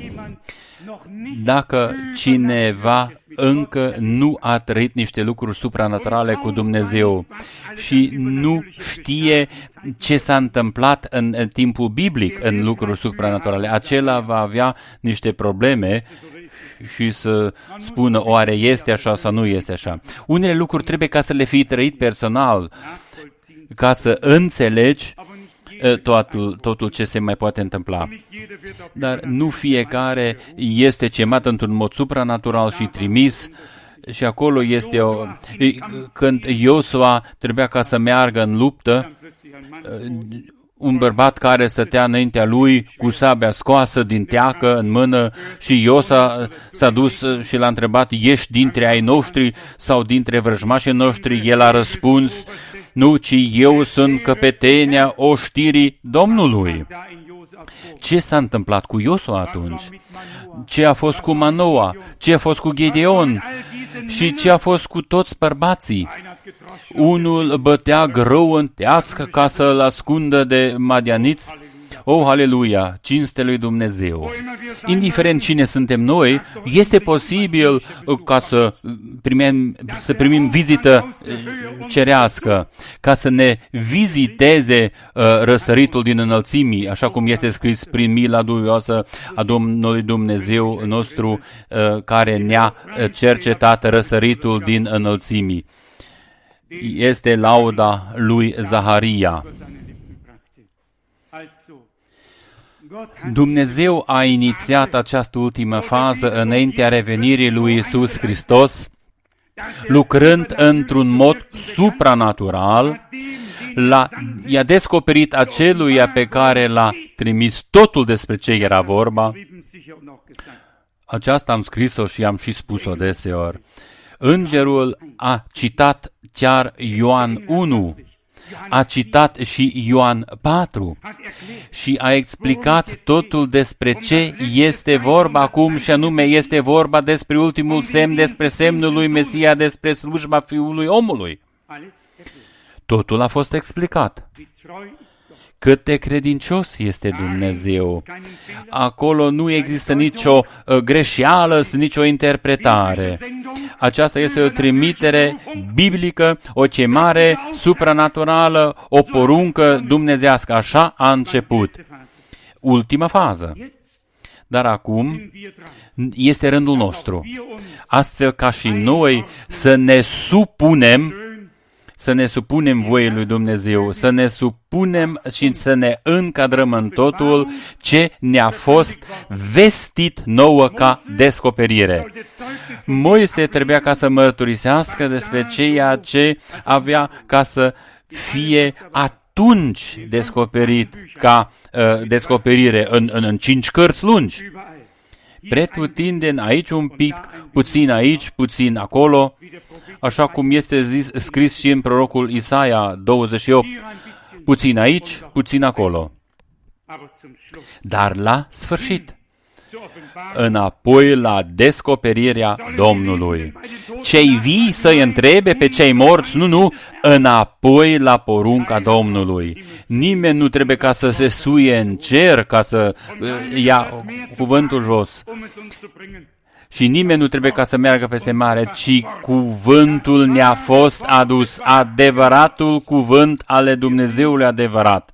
Dacă cineva încă nu a trăit niște lucruri supranaturale cu Dumnezeu și nu știe ce s-a întâmplat în, în timpul biblic în lucruri supranaturale, acela va avea niște probleme și să spună oare este așa sau nu este așa. Unele lucruri trebuie ca să le fii trăit personal, ca să înțelegi totul, totul ce se mai poate întâmpla. Dar nu fiecare este chemat într-un mod supranatural și trimis. Și acolo este o... Când Iosua trebuia ca să meargă în luptă, un bărbat care stătea înaintea lui cu sabia scoasă din teacă în mână și Iosua s-a dus și l-a întrebat, ești dintre ai noștri sau dintre vrăjmașii noștri? El a răspuns, nu, ci eu sunt căpetenia oștirii Domnului. Ce s-a întâmplat cu Iosua atunci? Ce a fost cu Manoa? Ce a fost cu Gedeon? Și ce a fost cu toți bărbații? Unul bătea grâu în tească ca să-l ascundă de madianiți. Oh, aleluia, cinste lui Dumnezeu! Indiferent cine suntem noi, este posibil ca să primim, să primim vizită cerească, ca să ne viziteze uh, răsăritul din înălțimii, așa cum este scris prin mila duioasă a Domnului Dumnezeu nostru, uh, care ne-a cercetat răsăritul din înălțimii. Este lauda lui Zaharia. Dumnezeu a inițiat această ultimă fază înaintea revenirii lui Iisus Hristos, lucrând într-un mod supranatural, l-a, i-a descoperit aceluia pe care l-a trimis totul despre ce era vorba. Aceasta am scris-o și am și spus-o deseori. Îngerul a citat chiar Ioan unu, a citat și Ioan patru și a explicat totul despre ce este vorba acum, și anume este vorba despre ultimul semn, despre semnul lui Mesia, despre slujba Fiului Omului. Totul a fost explicat. Cât de credincios este Dumnezeu. Acolo nu există nicio uh, greșeală, nicio interpretare. Aceasta este o trimitere biblică, o chemare supranaturală, o poruncă dumnezească. Așa a început. Ultima fază. Dar acum este rândul nostru. Astfel ca și noi să ne supunem să ne supunem voiei lui Dumnezeu, să ne supunem și să ne încadrăm în totul ce ne-a fost vestit nouă ca descoperire. Moise trebuia ca să mărturisească despre ceea ce avea ca să fie atunci descoperit ca uh, descoperire în, în, în cinci cărți lungi. Pretutindeni aici un pic, puțin aici, puțin acolo, așa cum este zis, scris și în prorocul Isaia douăzeci și opt, puțin aici, puțin acolo. Dar la sfârșit, înapoi la descoperirea Domnului. Cei vii să-i întrebe pe cei morți, nu, nu, înapoi la porunca Domnului. Nimeni nu trebuie ca să se suie în cer, ca să ia cuvântul jos. Și nimeni nu trebuie ca să meargă peste mare, ci cuvântul ne-a fost adus, adevăratul cuvânt ale Dumnezeului adevărat.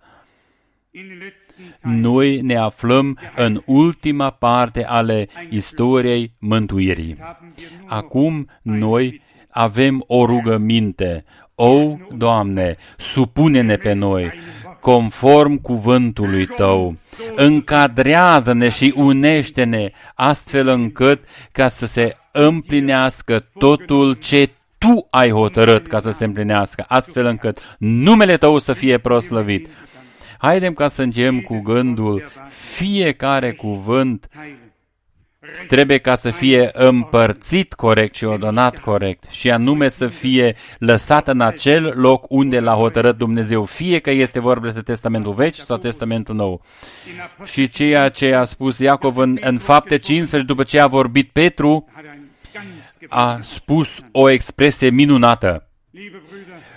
Noi ne aflăm în ultima parte ale istoriei mântuirii. Acum noi avem o rugăminte. O, Doamne, supune-ne pe noi, conform cuvântului Tău. Încadrează-ne și unește-ne astfel încât ca să se împlinească totul ce Tu ai hotărât ca să se împlinească, astfel încât numele Tău să fie proslăvit. Haidem ca să încheiem cu gândul, fiecare cuvânt trebuie ca să fie împărțit corect și ordonat corect, și anume să fie lăsat în acel loc unde l-a hotărât Dumnezeu, fie că este vorba despre Testamentul Vechi sau Testamentul Nou. Și ceea ce a spus Iacov în, în Fapte cincisprezece, după ce a vorbit Petru, a spus o expresie minunată.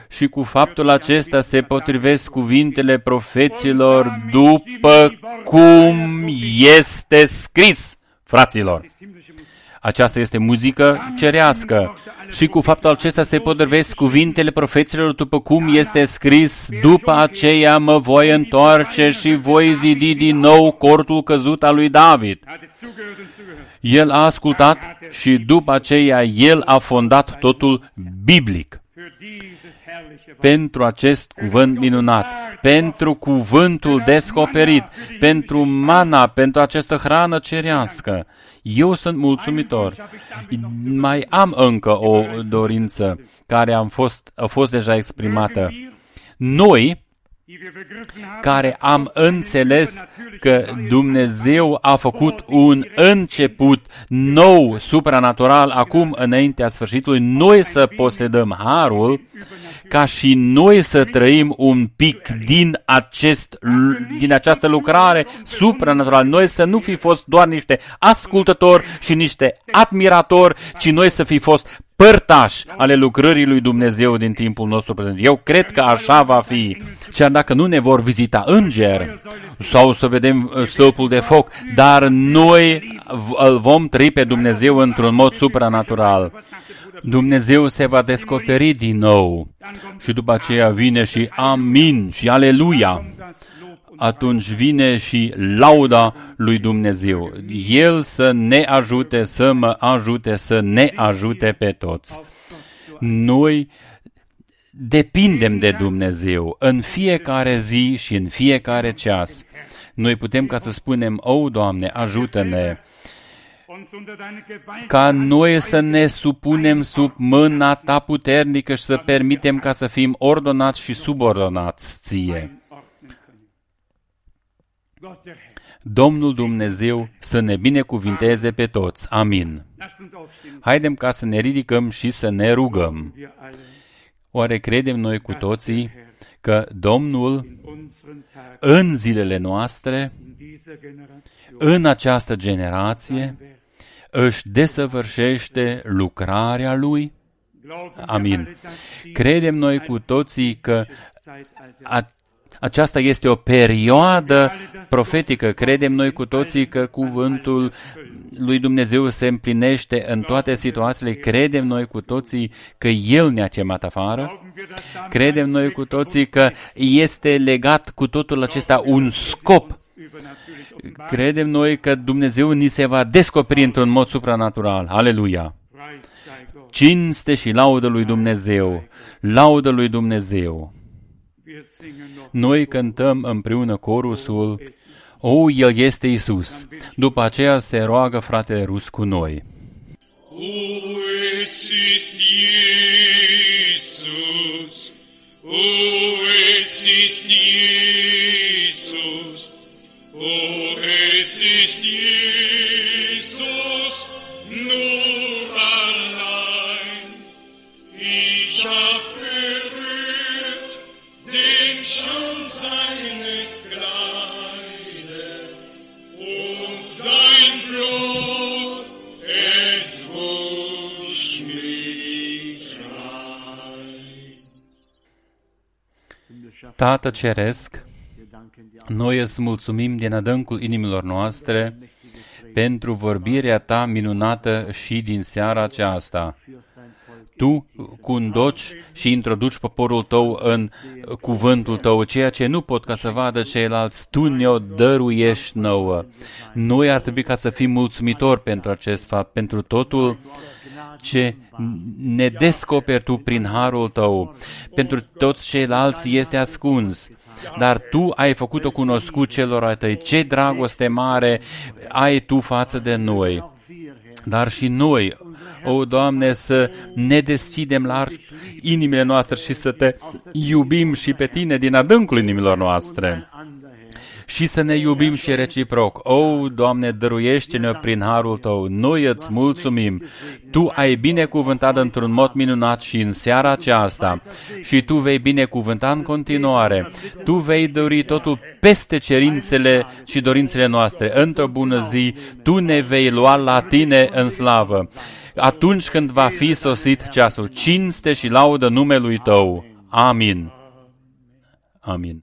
și cu faptul acesta se potrivesc cuvintele profeților după cum este scris, fraților. Aceasta este muzică cerească și cu faptul acesta se potrivesc cuvintele profeților după cum este scris, după aceea mă voi întoarce și voi zidi din nou cortul căzut al lui David. El a ascultat și după aceea el a fondat totul biblic. Pentru acest cuvânt minunat, pentru cuvântul descoperit, pentru mana, pentru această hrană cerească. Eu sunt mulțumitor. Mai am încă o dorință care am fost, a fost deja exprimată. Noi, care am înțeles că Dumnezeu a făcut un început nou, supranatural, acum înaintea sfârșitului, noi să posedăm harul, ca și noi să trăim un pic din, acest, din această lucrare supranaturală. Noi să nu fi fost doar niște ascultători și niște admiratori, ci noi să fi fost părtași ale lucrării lui Dumnezeu din timpul nostru prezent. Eu cred că așa va fi. Chiar dacă nu ne vor vizita îngeri sau să vedem stâlpul de foc, dar noi îl vom trăi pe Dumnezeu într-un mod supranatural. Dumnezeu se va descoperi din nou și după aceea vine și amin și aleluia. Atunci vine și lauda lui Dumnezeu. El să ne ajute, să mă ajute, să ne ajute pe toți. Noi depindem de Dumnezeu în fiecare zi și în fiecare ceas. Noi putem ca să spunem, o, Doamne, ajută-ne, ca noi să ne supunem sub mâna Ta puternică și să permitem ca să fim ordonați și subordonați Ție. Domnul Dumnezeu să ne binecuvinteze pe toți. Amin. Haidem ca să ne ridicăm și să ne rugăm. Oare credem noi cu toții că Domnul în zilele noastre, în această generație, își desăvârșește lucrarea Lui? Amin. Credem noi cu toții că a, aceasta este o perioadă profetică. Credem noi cu toții că cuvântul lui Dumnezeu se împlinește în toate situațiile. Credem noi cu toții că El ne-a chemat afară. Credem noi cu toții că este legat cu totul acesta un scop. Credem noi că Dumnezeu ni se va descoperi într-un mod supranatural. Aleluia! Cinste și laudă lui Dumnezeu! Laudă lui Dumnezeu! Noi cântăm împreună corusul, O, El este Iisus. După aceea se roagă fratele Rus cu noi. O, es ist Jesus, O, es ist Jesus, O, es ist Jesus, nur allein. Ich hab berührt den Schaum seines Kleides und sein Blut, es wusch mich rein. Tată Ceresc, noi îți mulțumim din adâncul inimilor noastre pentru vorbirea Ta minunată și din seara aceasta. Tu conduci și introduci poporul Tău în cuvântul Tău, ceea ce nu pot ca să vadă ceilalți, Tu ne-o dăruiești nouă. Noi ar trebui ca să fim mulțumitori pentru acest fapt, pentru totul ce ne descoperi Tu prin harul Tău. Pentru toți ceilalți este ascuns, dar Tu ai făcut-o cunoscut celor ai Tăi. Ce dragoste mare ai Tu față de noi. Dar și noi, o, Doamne, să ne deschidem la inimile noastre și să Te iubim și pe Tine din adâncul inimilor noastre. Și să ne iubim și reciproc. O, Doamne, dăruiește-ne prin harul Tău. Noi îți mulțumim. Tu ai binecuvântat într-un mod minunat și în seara aceasta. Și Tu vei binecuvânta în continuare. Tu vei dori totul peste cerințele și dorințele noastre. Într-o bună zi, Tu ne vei lua la Tine în slavă. Atunci când va fi sosit ceasul, cinste și laudă numelui Tău. Amin. Amin.